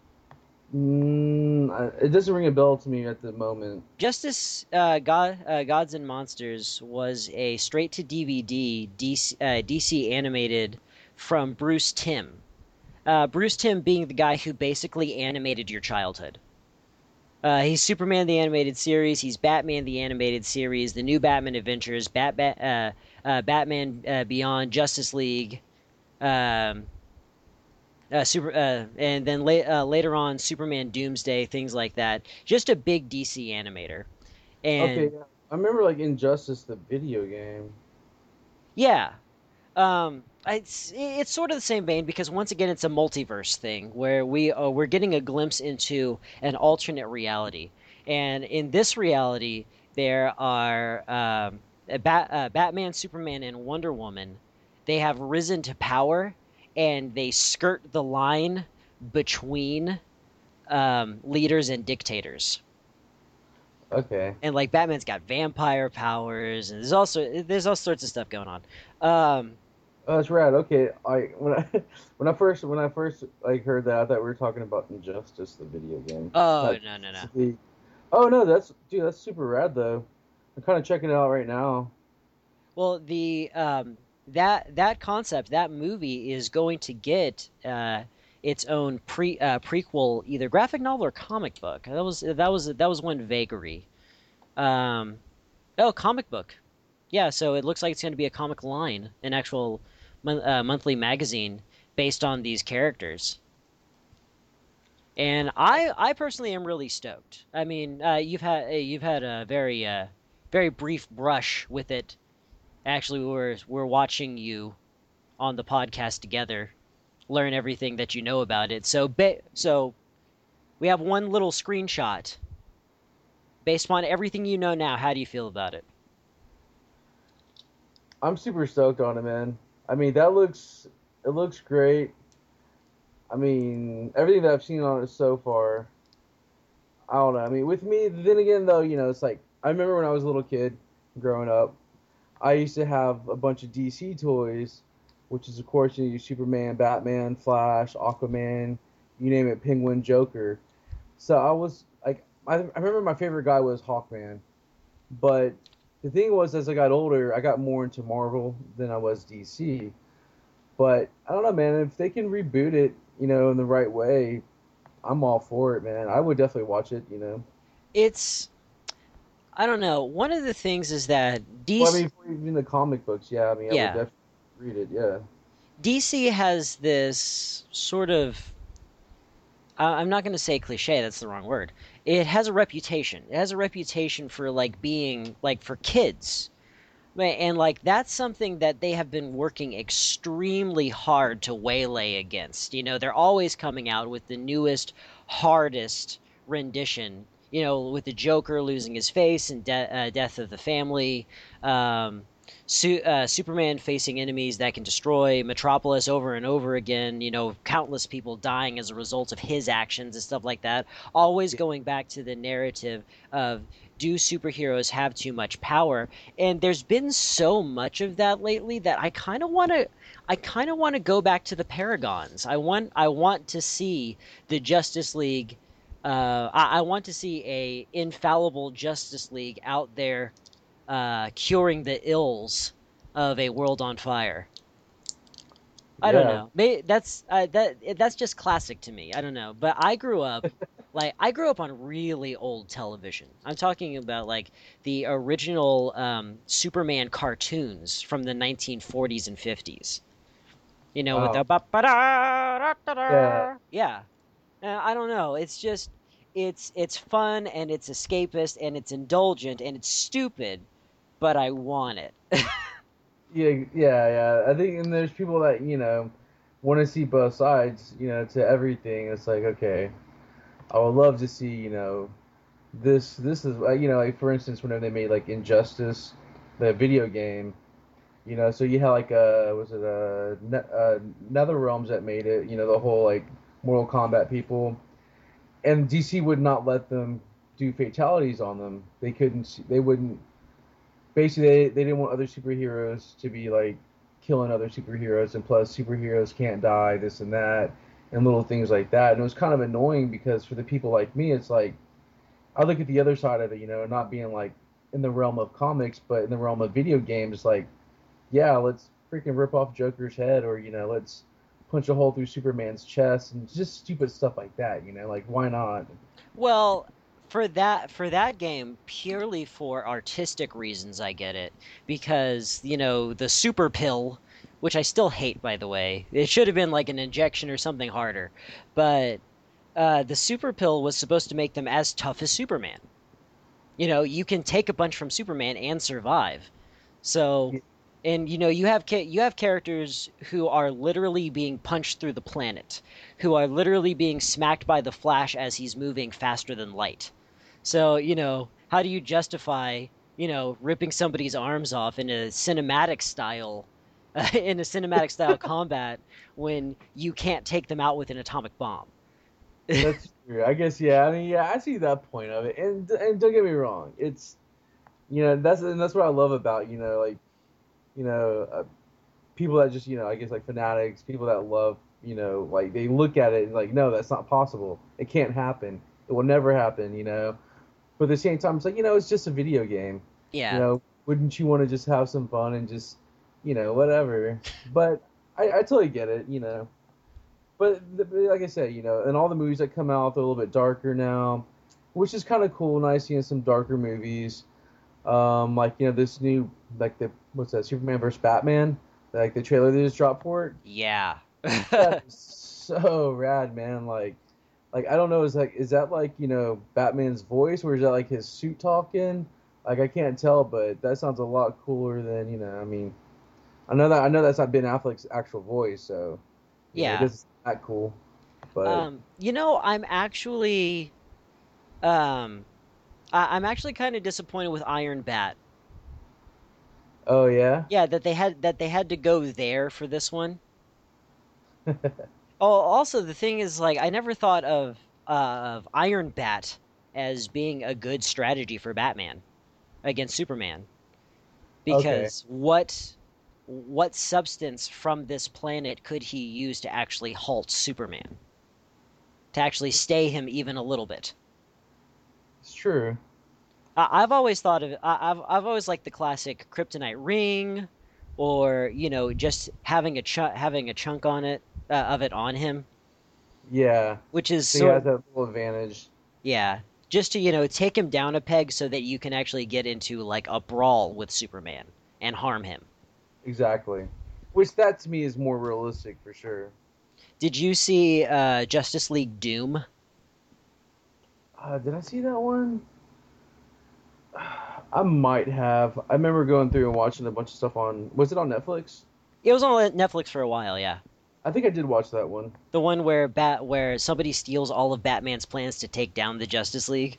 Mm, I, it doesn't ring a bell to me at the moment. Justice, uh, God, uh, Gods and Monsters was a straight to D V D D C, uh, D C animated from Bruce Timm. Uh, Bruce Timm being the guy who basically animated your childhood. Uh, he's Superman the animated series. He's Batman the animated series. The new Batman Adventures. Bat, Bat uh, uh, Batman uh, Beyond. Justice League. Um, uh, super, uh, and then la- uh, later on, Superman Doomsday. Things like that. Just a big D C animator. Okay, And yeah. I remember like Injustice, the video game. yeah, um, it's it's sort of the same vein because once again, it's a multiverse thing where we uh, we're getting a glimpse into an alternate reality, and in this reality, there are um, Bat, uh, Batman, Superman, and Wonder Woman. They have risen to power, and they skirt the line between um, leaders and dictators. Okay. And like Batman's got vampire powers, and there's also there's all sorts of stuff going on. Um, Oh, that's rad. Okay, I when I when I first when I first like heard that, I thought we were talking about Injustice, the video game, oh not no no no. Justice League. Oh no, that's dude, that's super rad though. I'm kind of checking it out right now. Well, the um that that concept, that movie is going to get uh its own pre uh, prequel, either graphic novel or comic book. That was that was that was one vagary. Um, oh, comic book. Yeah, so it looks like it's going to be a comic line, an actual mon uh, monthly magazine based on these characters. And I I personally am really stoked. I mean, uh, you've had uh, you've had a very uh very brief brush with it. Actually, we're we're watching you on the podcast together, learn everything that you know about it. So, ba- so we have one little screenshot based upon everything you know now. How do you feel about it? I'm super stoked on it, man. I mean, that looks it looks great. I mean, everything that I've seen on it so far, I don't know. I mean, with me, then again, though, you know, it's like I remember when I was a little kid growing up. I used to have a bunch of D C toys, which is of course you know, Superman, Batman, Flash, Aquaman, you name it, Penguin, Joker. So I was like, I, I remember my favorite guy was Hawkman, but the thing was, as I got older, I got more into Marvel than I was D C. But I don't know, man. If they can reboot it, you know, in the right way, I'm all for it, man. I would definitely watch it, you know. It's I don't know. One of the things is that Well, I D C, mean, for even the comic books, yeah. I mean, I would yeah, definitely read it, yeah. D C has this sort of I- I'm not going to say cliche, that's the wrong word. It has a reputation. It has a reputation for like being like for kids. And like that's something that they have been working extremely hard to waylay against. You know, they're always coming out with the newest, hardest rendition. You know, with the Joker losing his face and de- uh, death of the family, um, Su- uh, Superman facing enemies that can destroy Metropolis over and over again. You know, countless people dying as a result of his actions and stuff like that. Always Yeah. going back to the narrative of do superheroes have too much power? And there's been so much of that lately that I kind of want to I kind of want to go back to the Paragons. I want I want to see the Justice League uh, I, I want to see a infallible Justice League out there uh, curing the ills of a world on fire. I don't Yeah. know. Maybe that's uh, that that's just classic to me. I don't know. But I grew up like I grew up on really old television. I'm talking about like the original um, Superman cartoons from the nineteen forties and fifties. You know, with the Wow. ba ba da da Yeah. da. Yeah. Uh, I don't know. It's just it's it's fun and it's escapist and it's indulgent and it's stupid, but I want it. Yeah, yeah, yeah. I think, and there's people that, you know, want to see both sides, you know, to everything. It's like, okay, I would love to see, you know, this, this is, uh, you know, like for instance, whenever they made like Injustice, the video game, you know, so you had like, uh, was it, uh, ne uh, NetherRealms that made it, you know, the whole like Mortal Kombat people, and D C would not let them do fatalities on them. They couldn't, they wouldn't basically they, they didn't want other superheroes to be like killing other superheroes, and plus superheroes can't die, this and that, and little things like that. And it was kind of annoying because for the people like me, it's like I look at the other side of it, you know, not being like in the realm of comics, but in the realm of video games, like yeah, let's freaking rip off Joker's head, or you know, let's punch a hole through Superman's chest, and just stupid stuff like that, you know, like why not? Well, for that for that game, purely for artistic reasons, I get it. Because, you know, the super pill, which I still hate by the way. It should have been like an injection or something harder. But uh the super pill was supposed to make them as tough as Superman. You know, you can take a bunch from Superman and survive. So, and you know, you have ca- you have characters who are literally being punched through the planet, who are literally being smacked by the Flash as he's moving faster than light. So, you know, how do you justify, you know, ripping somebody's arms off in a cinematic style, uh, in a cinematic style combat when you can't take them out with an atomic bomb? That's true. I guess yeah. I mean, yeah, I see that point of it, and and don't get me wrong, it's you know that's and that's what I love about you know like you know uh, people that just you know I guess like fanatics, people that love you know like they look at it and like no, that's not possible. It can't happen. It will never happen. You know. But at the same time, it's like you know it's just a video game. You Yeah. know, wouldn't you want to just have some fun and just you know whatever? But I, I totally get it. You know. But the, like I said, you know, and all the movies that come out, they're a little bit darker now, which is kind of cool. Nice seeing some darker movies. Um, like you know, this new like the what's that, Superman versus Batman, like the trailer they just dropped for it. Yeah. That is so rad, man. Like, like I don't know, is like is that like you know Batman's voice, or is that like his suit talking? Like I can't tell, but that sounds a lot cooler than you know. I mean, I know that I know that's not Ben Affleck's actual voice, so you know it Yeah. doesn't sound that cool. But Um, you know, I'm actually um I, I'm actually kind of disappointed with Iron Bat. oh yeah. Yeah, that they had that they had to go there for this one. Oh, also the thing is like I never thought of uh, of Iron Bat as being a good strategy for Batman against Superman Okay. because what what substance from this planet could he use to actually halt Superman? To actually stay him even a little bit? It's true. I, I've always thought of it. I, I've I've always liked the classic kryptonite ring, or you know, just having a ch having a chunk on it uh, of it on him, Yeah. which is So he has sort that little advantage. yeah, just to you know take him down a peg so that you can actually get into like a brawl with Superman and harm him. Exactly. Which that to me is more realistic for sure. Did you see uh, Justice League Doom? Uh, did I see that one? I might have. I remember going through and watching a bunch of stuff on. Was it on Netflix? It was on Netflix for a while, yeah. I think I did watch that one. The one where Bat where somebody steals all of Batman's plans to take down the Justice League.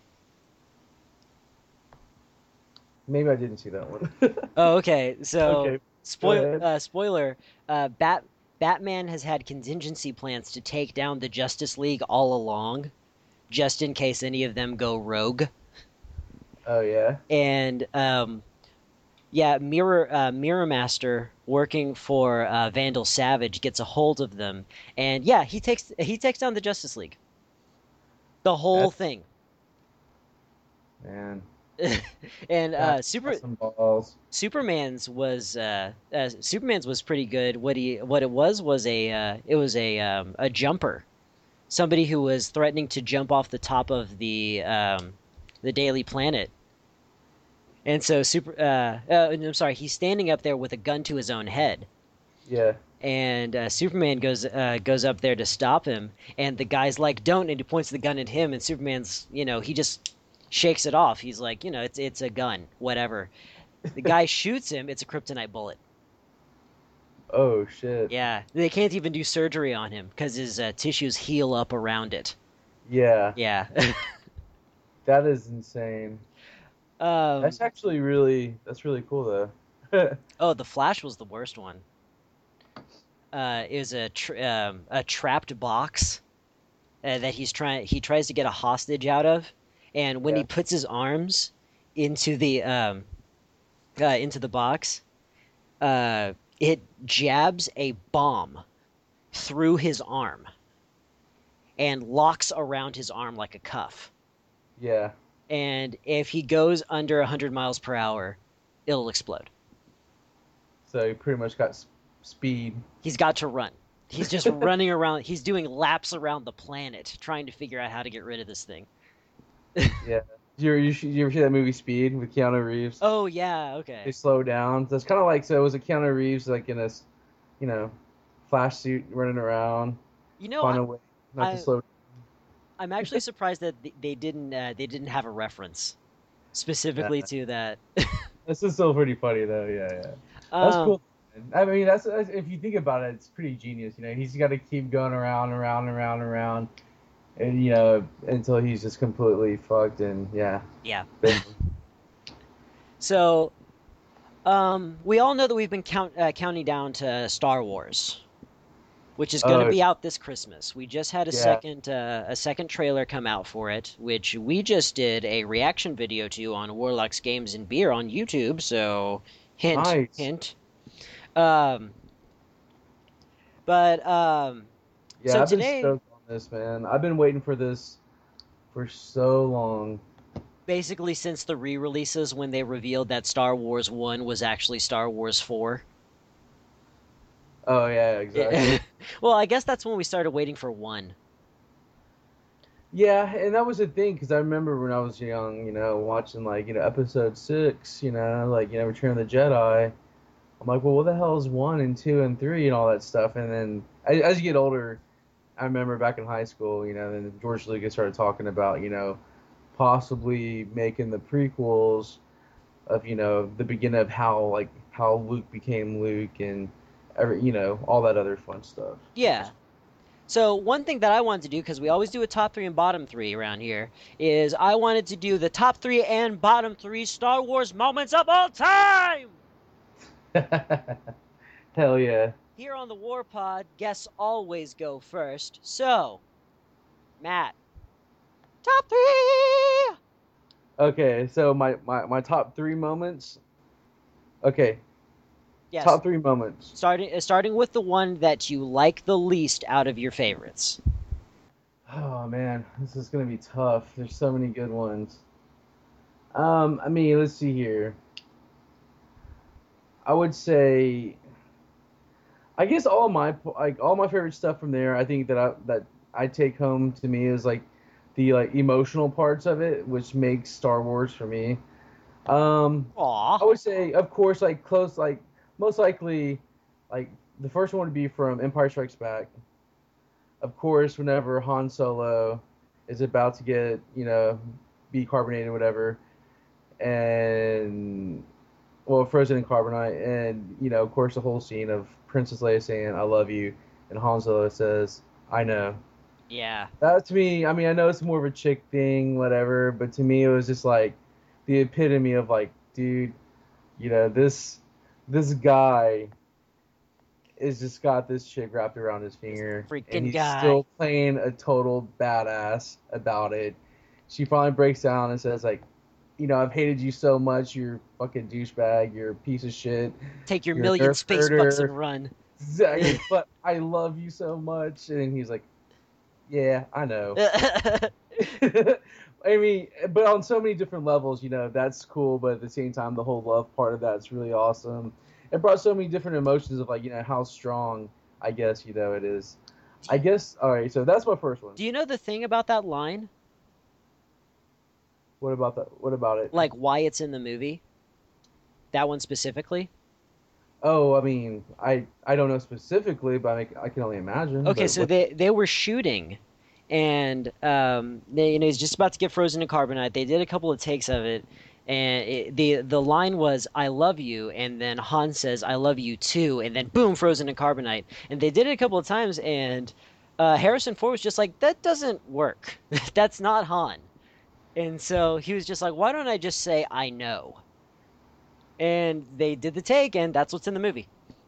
Maybe I didn't see that one. Oh, okay. So, Okay, go spoil ahead. uh, spoiler, uh, Bat Batman has had contingency plans to take down the Justice League all along, just in case any of them go rogue. Oh yeah. And um, yeah, Mirror uh, Mirror Master working for uh, Vandal Savage gets a hold of them, and yeah, he takes he takes down the Justice League, the whole That's thing. man. And uh, That's, Super that's some balls. Superman's was uh, uh, Superman's was pretty good. What he what it was was a uh, it was a um, a jumper, somebody who was threatening to jump off the top of the um, the Daily Planet. And so super uh, uh I'm sorry, he's standing up there with a gun to his own head. Yeah. And uh, Superman goes uh, goes up there to stop him, and the guy's like, "Don't!" And he points the gun at him, and Superman's, you know, he just shakes it off. He's like, you know, it's it's a gun, whatever. The guy shoots him. It's a kryptonite bullet. Oh shit. Yeah, they can't even do surgery on him because his uh, tissues heal up around it. Yeah. Yeah. That is insane. um. That's actually really that's really cool though. Oh, the Flash was the worst one. Uh, is a tr um, a trapped box uh, that he's trying. He tries to get a hostage out of, and when he Yeah. puts his arms into the um uh, into the box, uh, it jabs a bomb through his arm and locks around his arm like a cuff. Yeah. And if he goes under one hundred miles per hour, it'll explode. So he pretty much got s- speed. He's got to run. He's just running around. He's doing laps around the planet trying to figure out how to get rid of this thing. Yeah. You ever, you, sh- you ever see that movie Speed with Keanu Reeves? Oh, yeah, They okay. slow down. So it's kind of like so it was a Keanu Reeves like in this, you know, flash suit running around, You know, I, find a way not to I slow. I'm actually surprised that th- they didn't uh, they didn't have a reference Nah, specifically to that. this is still pretty funny though. Yeah, yeah. That's um, cool. I mean, that's, that's if you think about it, it's pretty genius. You know, he's got to keep going around, around, around, around, and you know until he's just completely fucked. And yeah, yeah. bam. So, um, we all know that we've been count uh, counting down to Star Wars, which is going to Oh be out this Christmas. We just had a yeah, second uh, a second trailer come out for it, which we just did a reaction video to on Warlocks Games and Beer on YouTube. So, hint, nice. hint. Um, but um, Yeah, so I've been today, stoked on this, man. I've been waiting for this for so long. basically since the re-releases when they revealed that Star Wars one was actually Star Wars four. Oh yeah, exactly. It, well, I guess that's when we started waiting for one. Yeah, and that was the thing because I remember when I was young, you know, watching like you know episode six, you know, like you know Return of the Jedi. I'm like, well, what the hell is one and two and three and all that stuff? And then as, as you get older, I remember back in high school, you know, then George Lucas started talking about, you know, possibly making the prequels of, you know, the beginning of how like how Luke became Luke and every, you know, all that other fun stuff, which Yeah. is So one thing that I wanted to do, because we always do a top three and bottom three around here, is I wanted to do the top three and bottom three Star Wars moments of all time. hell yeah. Here on the War Pod, guests always go first. So, Matt, top three. Okay, so my, my, my top three moments. Okay, Yes, top three moments. starting starting with the one that you like the least out of your favorites. Oh man, this is gonna be tough. There's so many good ones. Um, I mean, let's see here. I would say, I guess all my like all my favorite stuff from there. I think that I that I take home to me is like the like emotional parts of it, which makes Star Wars for me. Um, Aw. I would say, of course, like close, like most likely, like the first one would be from Empire Strikes Back. Of course, whenever Han Solo is about to get, you know, be carbonated, whatever, and well, frozen in carbonite, and you know, of course, the whole scene of Princess Leia saying "I love you," and Han Solo says, "I know." Yeah. That to me, I mean, I know it's more of a chick thing, whatever, but to me, it was just like the epitome of like, dude, you know, this this guy is just got this chick wrapped around his This finger, and freaking he's guy. still playing a total badass about it. She finally breaks down and says like, you know, I've hated you so much. You're a fucking douchebag. You're a piece of shit. Take your You're a million nerf space bucks and herder. run. Exactly. But I love you so much. And he's like, yeah, I know. I mean, but on so many different levels, you know, that's cool. But at the same time, the whole love part of that's really awesome. It brought so many different emotions of like, you know, how strong, I guess, you know, it is. do, I you, guess, all right, so that's my first one. do you know the thing about that line? What about that? What about it? Like why it's in the movie? That one specifically? Oh, I mean, I I don't know specifically, but I, I can only imagine. Okay, But so what? they they were shooting, and um, they, you know, he's just about to get frozen in carbonite. They did a couple of takes of it, and it, the the line was "I love you," and then Han says "I love you too," and then boom, frozen in carbonite. And they did it a couple of times, and uh, Harrison Ford was just like, "That doesn't work. That's not Han." And so he was just like, "Why don't I just say I know?" And they did the take, and that's what's in the movie.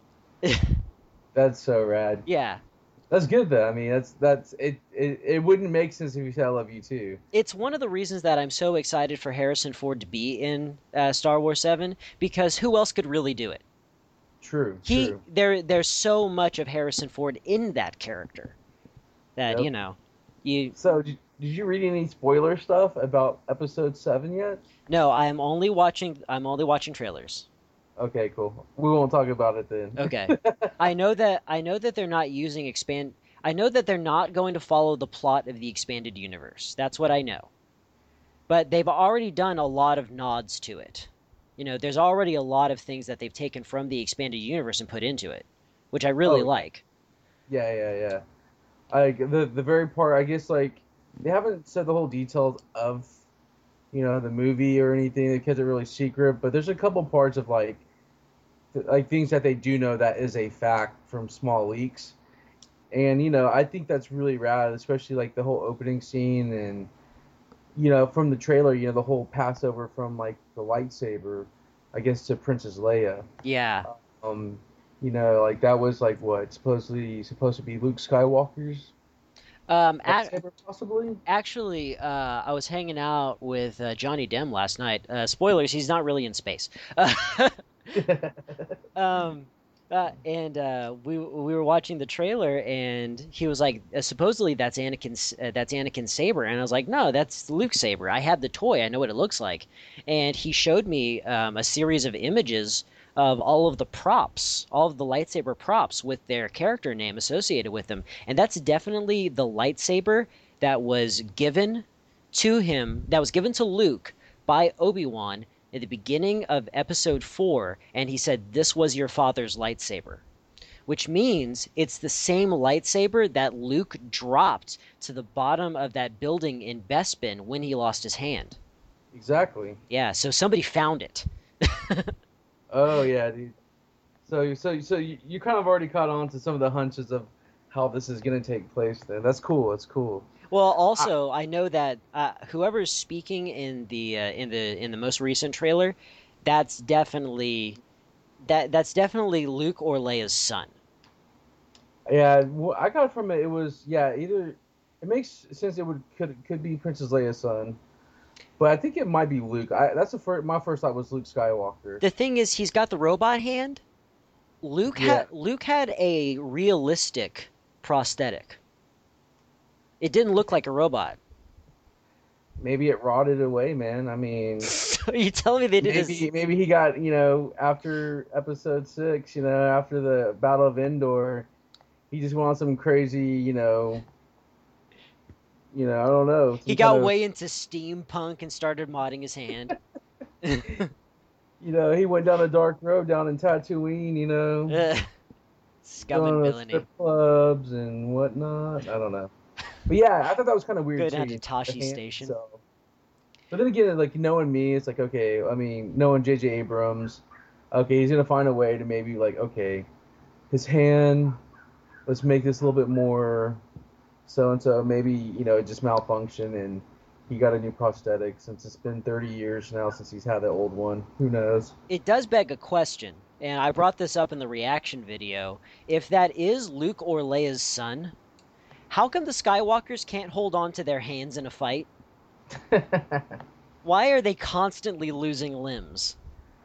That's so rad. Yeah. That's good though. I mean, that's that's it. It, it wouldn't make sense if you said I love you too. It's one of the reasons that I'm so excited for Harrison Ford to be in uh, Star Wars seven because who else could really do it? True, He true. there there's so much of Harrison Ford in that character that, you Yep. know, you So, did, did you read any spoiler stuff about episode seven yet? no, I'm only watching I'm only watching trailers. Okay, cool. We won't talk about it Okay. then. I know that I know that they're not using expand I know that they're not going to follow the plot of the expanded universe. That's what I know. But they've already done a lot of nods to it. You know, there's already a lot of things that they've taken from the expanded universe and put into it, which I really Oh yeah, like. yeah, yeah, yeah. Like the the very part, I guess, like they haven't said the whole details of you know the movie or anything. They kept it really secret, but there's a couple parts of like th- like things that they do know that is a fact from small leaks. And you know, I think that's really rad, especially like the whole opening scene and you know from the trailer, you know, the whole passover from like the lightsaber, I guess, to Princess Leia. Yeah. Um, you know, like that was like what supposedly supposed to be Luke Skywalker's Um, ac lightsaber, possibly. actually, uh, I was hanging out with uh, Johnny Demm last night. Uh, spoilers, he's not really in space. Uh, Um, uh, and uh, we we were watching the trailer, and he was like, uh, supposedly that's Anakin's uh, that's Anakin's saber, and I was like, no, that's Luke's saber. I have the toy. I know what it looks like. And he showed me um, a series of images of all of the props, all of the lightsaber props with their character name associated with them, and that's definitely the lightsaber that was given to him, that was given to Luke by Obi-Wan at the beginning of episode four, and he said, "This was your father's lightsaber," which means it's the same lightsaber that Luke dropped to the bottom of that building in Bespin when he lost his hand. Exactly. Yeah, so somebody found it. Oh yeah, dude. So so so you, you kind of already caught on to some of the hunches of how this is gonna take place. Then that's cool. That's cool. Well, I, also, I know that uh, whoever's speaking in the uh, in the in the most recent trailer, that's definitely that that's definitely Luke or Leia's son. yeah, wh- I got it from it. It was yeah, either it makes sense. It would could could be Princess Leia's son, but I think it might be Luke. I that's the first. My first thought was Luke Skywalker. The thing is, he's got the robot hand. Luke Yeah, had Luke had a realistic prosthetic. It didn't look like a robot. maybe it rotted away, man. I mean, Are you telling me they did Maybe this? maybe he got, you know, after episode six, you know, after the Battle of Endor, he just went on some crazy, you know, you know, I don't know, He some kind got of, way into steampunk and started modding his hand. you know, he went down a dark road down in Tatooine, you know, Ugh, scum and going to villainy. strip clubs and whatnot. I don't know. But yeah, I thought that was kind of weird Go too, down to you know, the Tashi hand Station. itself. But then again, like knowing me, it's like okay. I mean, knowing J J Abrams, okay, he's gonna find a way to maybe like okay, his hand. Let's make this a little bit more so and so. Maybe you know it just malfunctioned and he got a new prosthetic since it's been thirty years now since he's had the old one. Who knows? It does beg a question, and I brought this up in the reaction video. If that is Luke or Leia's son, how come the Skywalkers can't hold on to their hands in a fight? Why are they constantly losing limbs?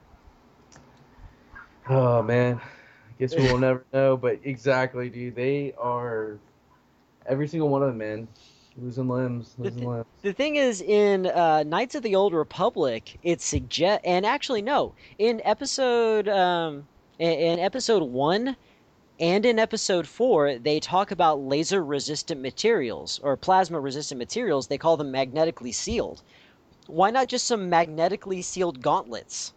Oh man, I guess we will never know. But exactly, dude, they are every single one of them, man, losing limbs, the losing th- limbs. the thing is, in uh, Knights of the Old Republic, it suggest and actually no, in episode um in, in episode one and in episode four, they talk about laser resistant materials or plasma resistant materials. They call them magnetically sealed. Why not just some magnetically sealed gauntlets?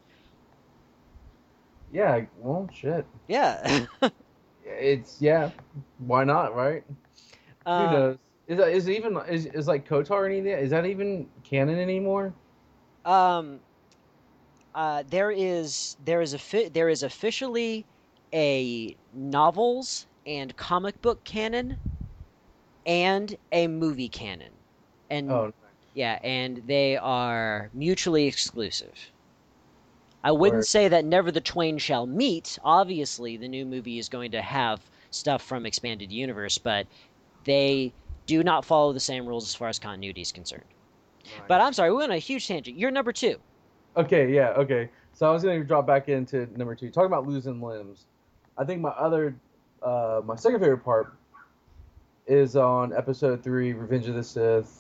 Yeah, well, shit. Yeah. It's yeah. Why not, right? Who uh, knows? Is that is it even is is like Kotar any is that even canon anymore? um, uh, there is there is a there is officially a novels and comic book canon and a movie canon. And Oh, yeah, and they are mutually exclusive. I wouldn't word. say that never the twain shall meet. Obviously, the new movie is going to have stuff from Expanded Universe, but they do not follow the same rules as far as continuity is concerned. But I'm Nice. sorry, we went on a huge tangent. You're number two. Okay, yeah, okay. So I was gonna drop back into number two. Talking about losing limbs. I think my other uh my second favorite part is on episode three, Revenge of the Sith.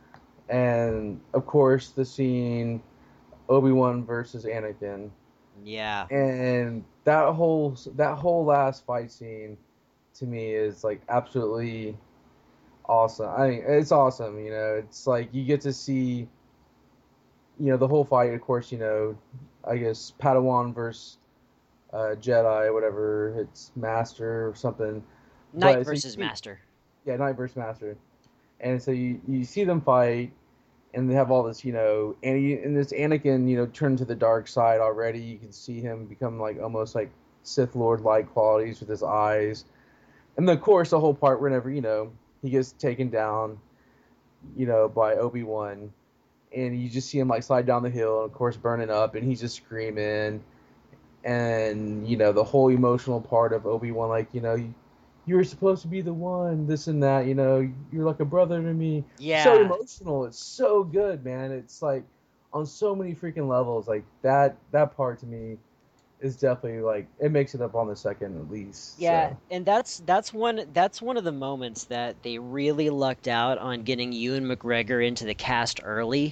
And of course the scene Obi-Wan versus Anakin. Yeah. And that whole that whole last fight scene to me is like absolutely awesome. I mean, it's awesome. You know, it's like you get to see, you know, the whole fight. Of course, you know, I guess Padawan versus uh, Jedi, whatever. It's Master or something. Knight But so you versus see, Master. yeah, Knight versus Master, and so you you see them fight, and they have all this, you know, and, you, and this Anakin, you know, turn to the dark side already. You can see him become like almost like Sith Lord like qualities with his eyes, and then, of course the whole part whenever you know he gets taken down, you know, by Obi Wan, and you just see him like slide down the hill, and of course burning up, and he's just screaming, and you know the whole emotional part of Obi Wan, like you know you, you were supposed to be the one, this and that, you know, you're like a brother to me. So Yeah. emotional, it's so good, man. It's like on so many freaking levels, like that that part to me is definitely like it makes it up on the second at least. Yeah, So and that's that's one that's one of the moments that they really lucked out on getting Ewan McGregor into the cast early.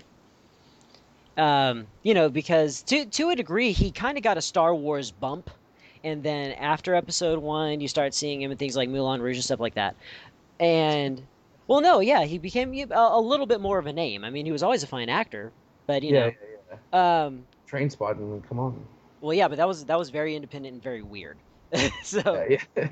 Um, you know, because to to a degree he kind of got a Star Wars bump, and then after Episode One, you start seeing him in things like Moulin Rouge and stuff like that. And well, no, yeah, he became a, a little bit more of a name. I mean, he was always a fine actor, but you yeah, know, yeah, yeah. um, Train Spotting, come on. well, yeah, but that was that was very independent and very weird. So, Yeah, yeah.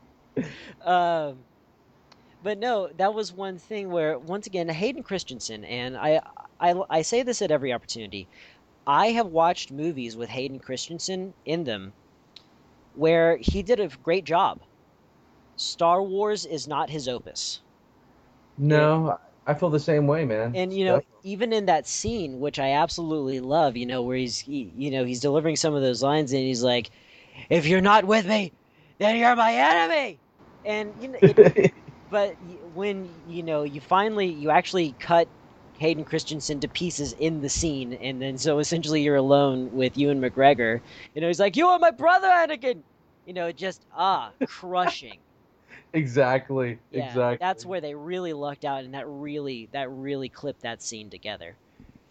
um, but no, that was one thing where once again Hayden Christensen, and I, I I say this at every opportunity. I have watched movies with Hayden Christensen in them where he did a great job. Star Wars is not his opus. It, No, I feel the same way, man. and you know, Definitely. even in that scene, which I absolutely love, you know, where he's he, you know he's delivering some of those lines, and he's like, "If you're not with me, then you're my enemy." And you know it, but when you know you finally you actually cut Hayden Christensen to pieces in the scene, and then so essentially you're alone with Ewan McGregor. You know, he's like, "You are my brother, Anakin." You know, just ah, crushing. Exactly, Yeah, that's exactly. where they really lucked out, and that really that really clipped that scene together.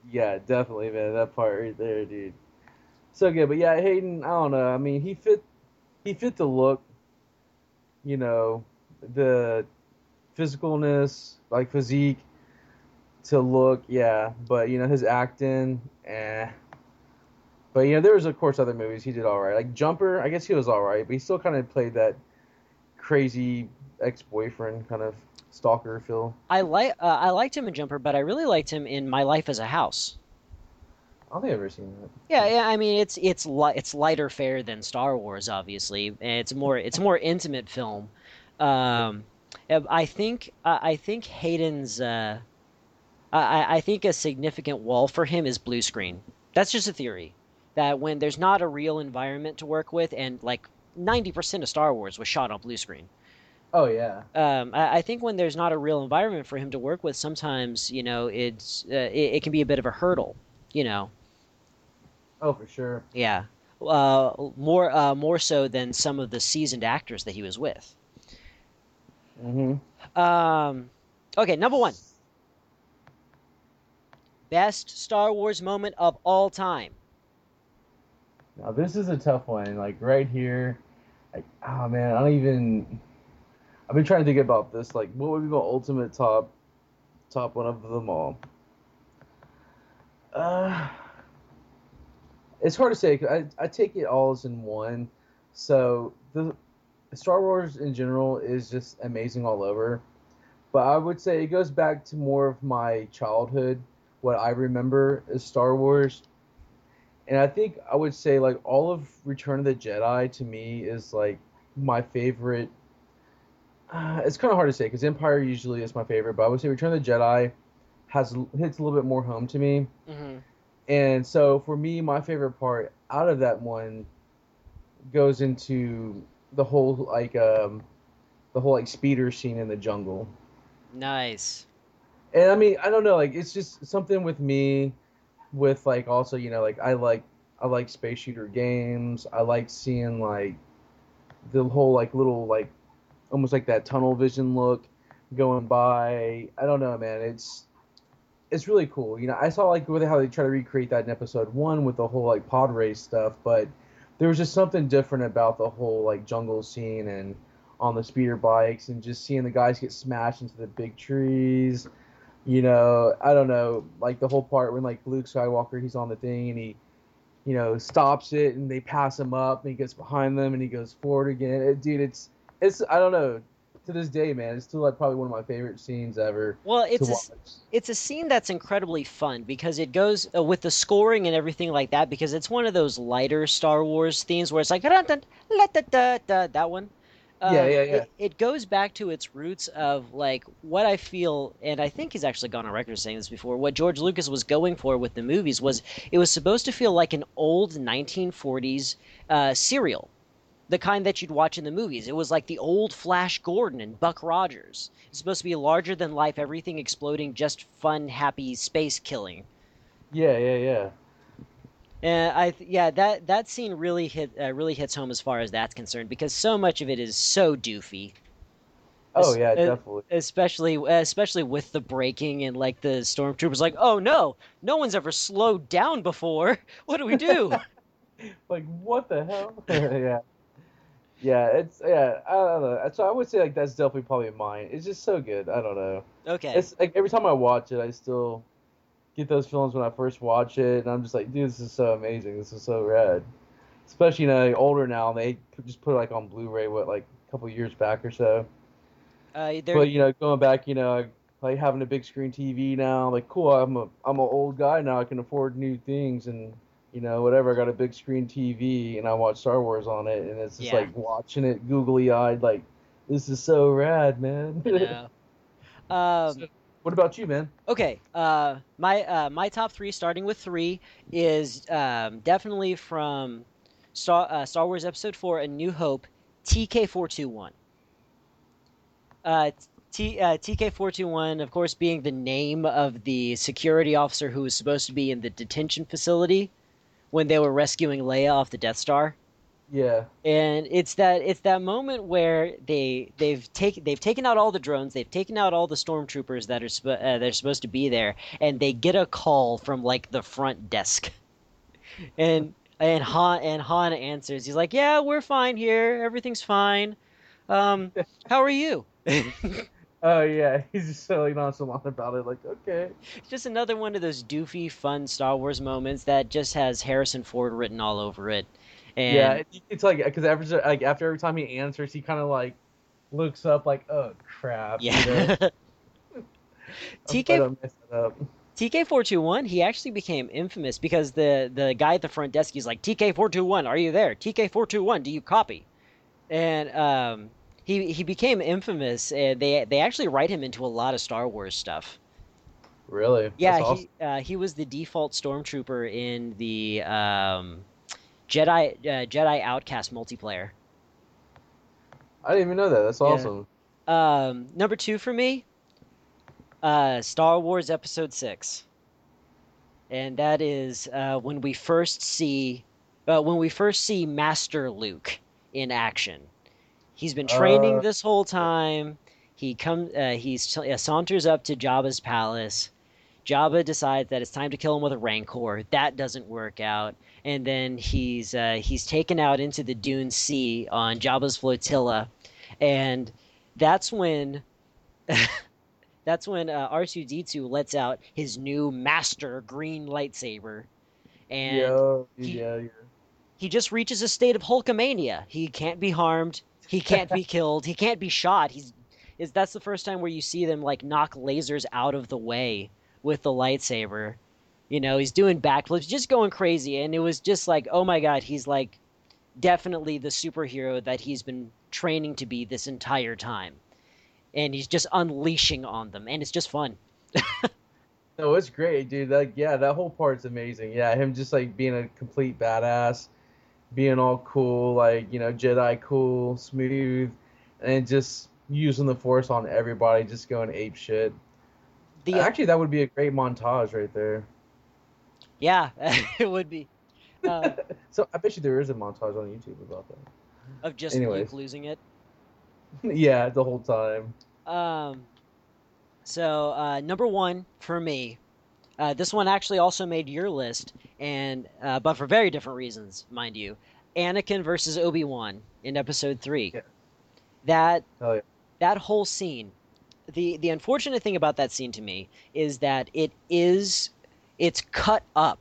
Yeah, definitely, man. That part right there, dude. So good, but yeah, Hayden. I don't know. I mean, he fit he fit the look. You know, the physicalness, like physique to look. Yeah, but you know his acting, eh. But you know there was of course other movies he did all right. Like Jumper, I guess he was all right, but he still kind of played that crazy ex-boyfriend kind of stalker feel. I like uh, I liked him in Jumper, but I really liked him in My Life as a House. I don't think I've ever seen Yeah, that. yeah. I mean, it's it's li it's lighter fare than Star Wars, obviously. And it's more it's a more intimate film. Um, yeah, I think I I think Hayden's uh, I I think a significant wall for him is blue screen. That's just a theory. That when there's not a real environment to work with, and like ninety percent of Star Wars was shot on blue screen. Oh yeah. Um, I, I think when there's not a real environment for him to work with, sometimes you know it's uh, it, it can be a bit of a hurdle. You know. Oh, for sure. Yeah. Uh, more uh, more so than some of the seasoned actors that he was with. Hmm. Um, okay, number one, best Star Wars moment of all time. Now this is a tough one. Like right here, like oh man, I don't even. I've been trying to think about this. Like, what would be my ultimate top top one of them all? Uh, it's hard to say. 'Cause I I take it all as in one. So the Star Wars in general is just amazing all over. But I would say it goes back to more of my childhood. What I remember is Star Wars, and I think I would say like all of Return of the Jedi to me is like my favorite. Uh, it's kind of hard to say because Empire usually is my favorite, but I would say Return of the Jedi has hits a little bit more home to me. Hmm. And so for me, my favorite part out of that one goes into the whole like um the whole like speeder scene in the jungle. Nice. And I mean, I don't know, like it's just something with me with like also, you know, like I like I like space shooter games. I like seeing like the whole like little like almost like that tunnel vision look going by. I don't know, man. It's it's really cool. You know, I saw like with how they try to recreate that in episode one with the whole like pod race stuff, but there was just something different about the whole like jungle scene and on the speeder bikes and just seeing the guys get smashed into the big trees. You know, I don't know, like the whole part when like Luke Skywalker he's on the thing and he you know stops it and they pass him up and he gets behind them and he goes forward again. It, dude, it's it's I don't know. To this day, man, it's still like probably one of my favorite scenes ever Well, to it's a watch. s- it's a scene that's incredibly fun because it goes uh, with the scoring and everything like that because it's one of those lighter Star Wars themes where it's like "Dun, dun, la, da, da, da," that one. Yeah, Um, yeah, yeah. it, it goes back to its roots of like what I feel, and I think he's actually gone on record saying this before. What George Lucas was going for with the movies was it was supposed to feel like an old nineteen forties uh, serial, the kind that you'd watch in the movies. It was like the old Flash Gordon and Buck Rogers. It's supposed to be larger than life, everything exploding, just fun, happy space killing. Yeah, yeah, yeah. And I, yeah, that that scene really hit, uh, really hits home as far as that's concerned because so much of it is so doofy, Oh yeah, uh, definitely. especially especially with the braking and like the stormtroopers, like, oh no, no one's ever slowed down before. What do we do? Like what the hell? Yeah, yeah. It's yeah. I don't know. So I would say like that's definitely probably mine. It's just so good. I don't know. Okay, It's like every time I watch it, I still get those feelings when I first watch it, and I'm just like, dude, this is so amazing. This is so rad. Especially you know like, older now, and they just put it like on Blu-ray what like a couple years back or so. uh, they're But you know, going back, you know, like having a big screen T V now, like cool. I'm a I'm an old guy now. I can afford new things, and you know, whatever. I got a big screen T V, and I watch Star Wars on it, and it's just yeah, like watching it googly eyed, like this is so rad, man. I know. Um, So, what about you, man? Okay, uh, my uh, my top three, starting with three, is um, definitely from Star uh, Star Wars Episode Four: A New Hope, T K four two one. Uh, T uh, T K four two one, of course, being the name of the security officer who was supposed to be in the detention facility when they were rescuing Leia off the Death Star. Yeah. And it's that it's that moment where they they've taken they've taken out all the drones, they've taken out all the stormtroopers that are sp- uh, they're supposed to be there, and they get a call from like the front desk, and and Han and Han answers. He's like, "Yeah, we're fine here. Everything's fine. Um, how are you?" Oh yeah, he's just so like nonchalant about it. Like, okay. Just another one of those doofy, fun Star Wars moments that just has Harrison Ford written all over it, Yeah, and it, it's like because after like after every time he answers, he kind of like looks up like, oh crap, you know. yeah. I hope I TK don't mess that up. T K four two one, he actually became infamous because the the guy at the front desk, he's like, T K four two one, are you there? T K four two one, do you copy? And um, he he became infamous. And they they actually write him into a lot of Star Wars stuff. Really, Yeah, that's awesome. he uh, he was the default stormtrooper in the um, Jedi uh, Jedi Outcast multiplayer. I didn't even know that. That's Yeah. awesome. Um, number two for me, uh, Star Wars Episode Six, and that is uh, when we first see uh, when we first see Master Luke in action. He's been training Uh, this whole time. He comes uh, he's uh, saunters up to Jabba's palace. Jabba decides that it's time to kill him with a Rancor. That doesn't work out, and then he's uh, he's taken out into the Dune Sea on Jabba's flotilla, and that's when that's when uh, R two D two lets out his new master green lightsaber, and yeah, he yeah, yeah. he just reaches a state of Hulkamania. He can't be harmed. He can't be killed. He can't be shot. He's is that's the first time where you see them like knock lasers out of the way with the lightsaber. You know, he's doing backflips, just going crazy, and it was just like, oh my god, he's like definitely the superhero that he's been training to be this entire time, and he's just unleashing on them, and it's just fun. No, it's great, dude. Like, yeah, that whole part's amazing. Yeah, him just like being a complete badass, being all cool, like you know, Jedi cool, smooth, and just using the Force on everybody, just going ape shit. The uh, Actually, that would be a great montage right there. yeah, it would be uh, So I bet you there is a montage on YouTube about that. of just Luke Anyways, losing it. yeah, the whole time. Um, So uh, number one for me, uh, this one actually also made your list, and uh, but for very different reasons, mind you. Anakin versus Obi Wan in Episode Three. Yeah, That hell yeah. that whole scene. The the unfortunate thing about that scene to me is that it is it's cut up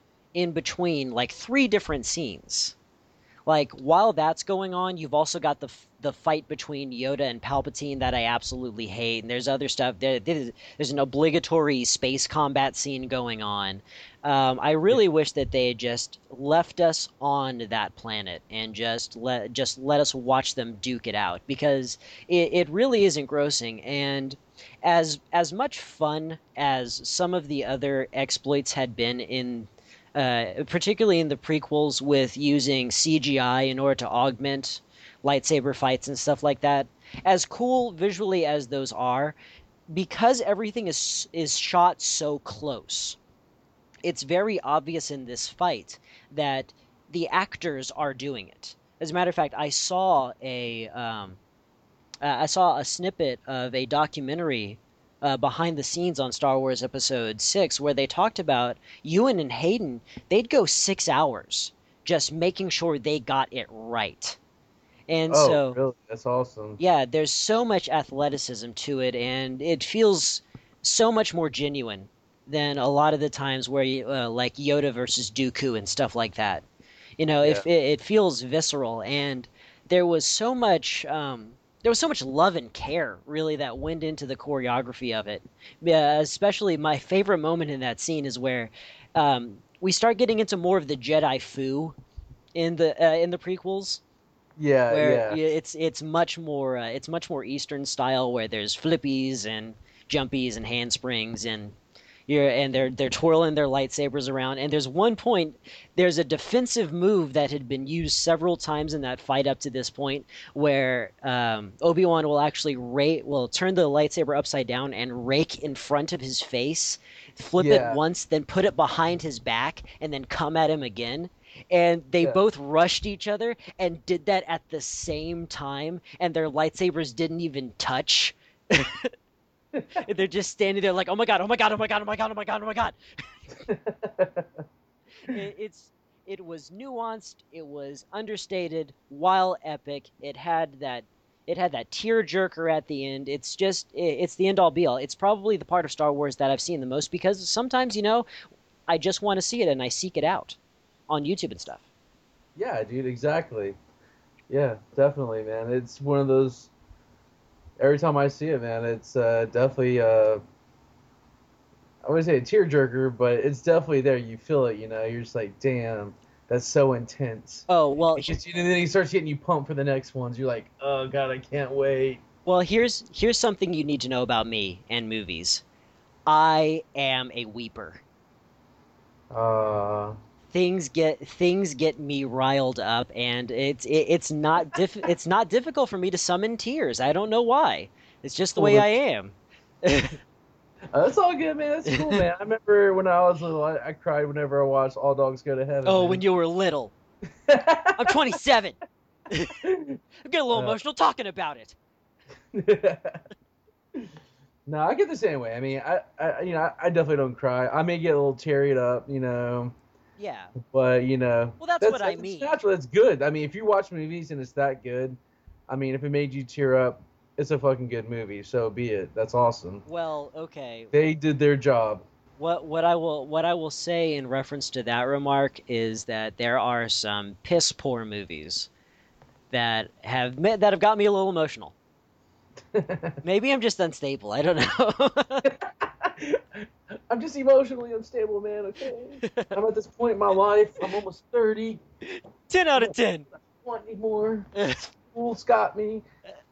in between like three different scenes. Like while that's going on, you've also got the the fight between Yoda and Palpatine that I absolutely hate, and there's other stuff. There, there's an obligatory space combat scene going on. Um, I Yeah. really wish that they had just left us on that planet and just let just let us watch them duke it out because it, it really is engrossing. And as as much fun as some of the other exploits had been in uh, particularly in the prequels with using C G I in order to augment lightsaber fights and stuff like that. As cool visually as those are, because everything is is shot so close, it's very obvious in this fight that the actors are doing it. As a matter of fact, I saw a um, uh, I saw a snippet of a documentary uh, behind the scenes on Star Wars Episode Six where they talked about Ewan and Hayden. They'd go six hours just making sure they got it right. And Oh, so, really? That's awesome. yeah, there's so much athleticism to it, and it feels so much more genuine than a lot of the times where you, uh, like Yoda versus Dooku and stuff like that. You know, Yeah. if it, it feels visceral, and there was so much, um, there was so much love and care really that went into the choreography of it. Yeah, especially my favorite moment in that scene is where um, we start getting into more of the Jedi foo in the uh, in the prequels, Yeah, where yeah. it's it's much more uh, it's much more Eastern style, where there's flippies and jumpies and handsprings and you're and they're they're twirling their lightsabers around. And there's one point, there's a defensive move that had been used several times in that fight up to this point, where um, Obi Wan will actually rake will turn the lightsaber upside down and rake in front of his face, flip it Yeah. once, then put it behind his back, and then come at him again. and they Yeah. both rushed each other and did that at the same time, and their lightsabers didn't even touch. They're just standing there like, oh my god, oh my god, oh my god, oh my god, oh my god, oh my god. It, it's it was nuanced, it was understated, while epic. It had that it had that tear jerker at the end. It's just it, it's the end all be all. It's probably the part of Star Wars that I've seen the most because sometimes, you know, I just want to see it and I seek it out on YouTube and stuff. Yeah, dude, exactly. Yeah, definitely, man. It's one of those. Every time I see it, man, it's uh, definitely. Uh, I wouldn't say a tearjerker, but it's definitely there. You feel it, you know. You're just like, damn, that's so intense. Oh, well, It gets you, and then he starts getting you pumped for the next ones. You're like, oh god, I can't wait. well, here's here's something you need to know about me and movies. I am a weeper. Uh, Things get things get me riled up, and it's it, it's not diff it's not difficult for me to summon tears. I don't know why. It's just the well, way I that's, am. uh, that's all good, man. That's cool, man. I remember when I was little, I, I cried whenever I watched All Dogs Go to Heaven, Oh, when man. you were little. I'm twenty-seven. I get a little uh, emotional talking about it. No, I get the same way. I mean, I, I you know, I, I definitely don't cry. I may get a little teary up, you know, Yeah. but you know, Well, that's that's what I that's it's mean. natural. It's good. I mean, if you watch movies and it's that good, I mean, if it made you tear up, it's a fucking good movie. So be it. That's awesome. Well, okay. They did their job. What what I will what I will say in reference to that remark is that there are some piss poor movies that have ma- that have got me a little emotional. Maybe I'm just unstable. I don't know. I'm just emotionally unstable, man. Okay, I'm at this point in my life. I'm almost thirty. ten I out of don't ten. want anymore. School's got me.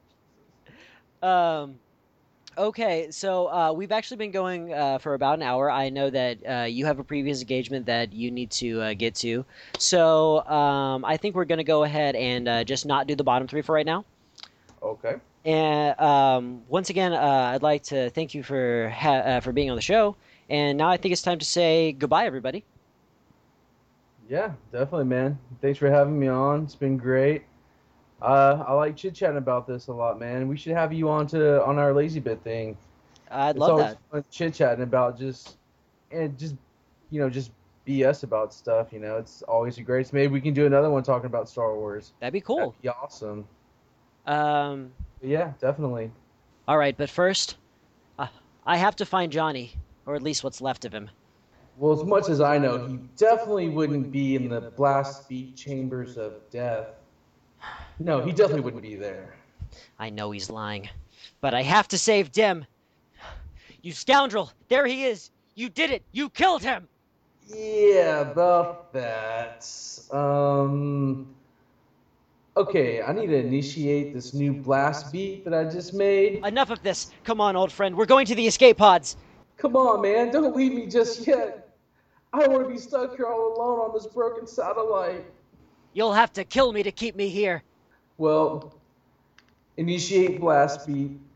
um, okay, so uh, we've actually been going uh, for about an hour. I know that uh, you have a previous engagement that you need to uh, get to. So um, I think we're going to go ahead and uh, just not do the bottom three for right now. Okay. And um, once again, uh, I'd like to thank you for ha uh, for being on the show. And now I think it's time to say goodbye, everybody. Yeah, definitely, man. Thanks for having me on. It's been great. Uh, I like chit chatting about this a lot, man. We should have you on to on our lazy bit thing. I'd It's love always that. fun chit chatting about just and just you know just B S about stuff. You know, it's always a great. So maybe we can do another one talking about Star Wars. That'd be That'd cool. be awesome. Um, But yeah, definitely. all right, but first, uh, I have to find Johnny, or at least what's left of him. Well, as much as I know, he definitely wouldn't be in the blast beat chambers of death. No, he definitely wouldn't be there. I know he's lying, but I have to save Dim. You scoundrel! There he is! You did it! You killed him! Yeah, about that. Um. Okay, I need to initiate this new blast beat that I just made. Enough of this! Come on, old friend, we're going to the escape pods! Come on, man, don't leave me just yet. I don't want to be stuck here all alone on this broken satellite. You'll have to kill me to keep me here. Well, initiate blast beat.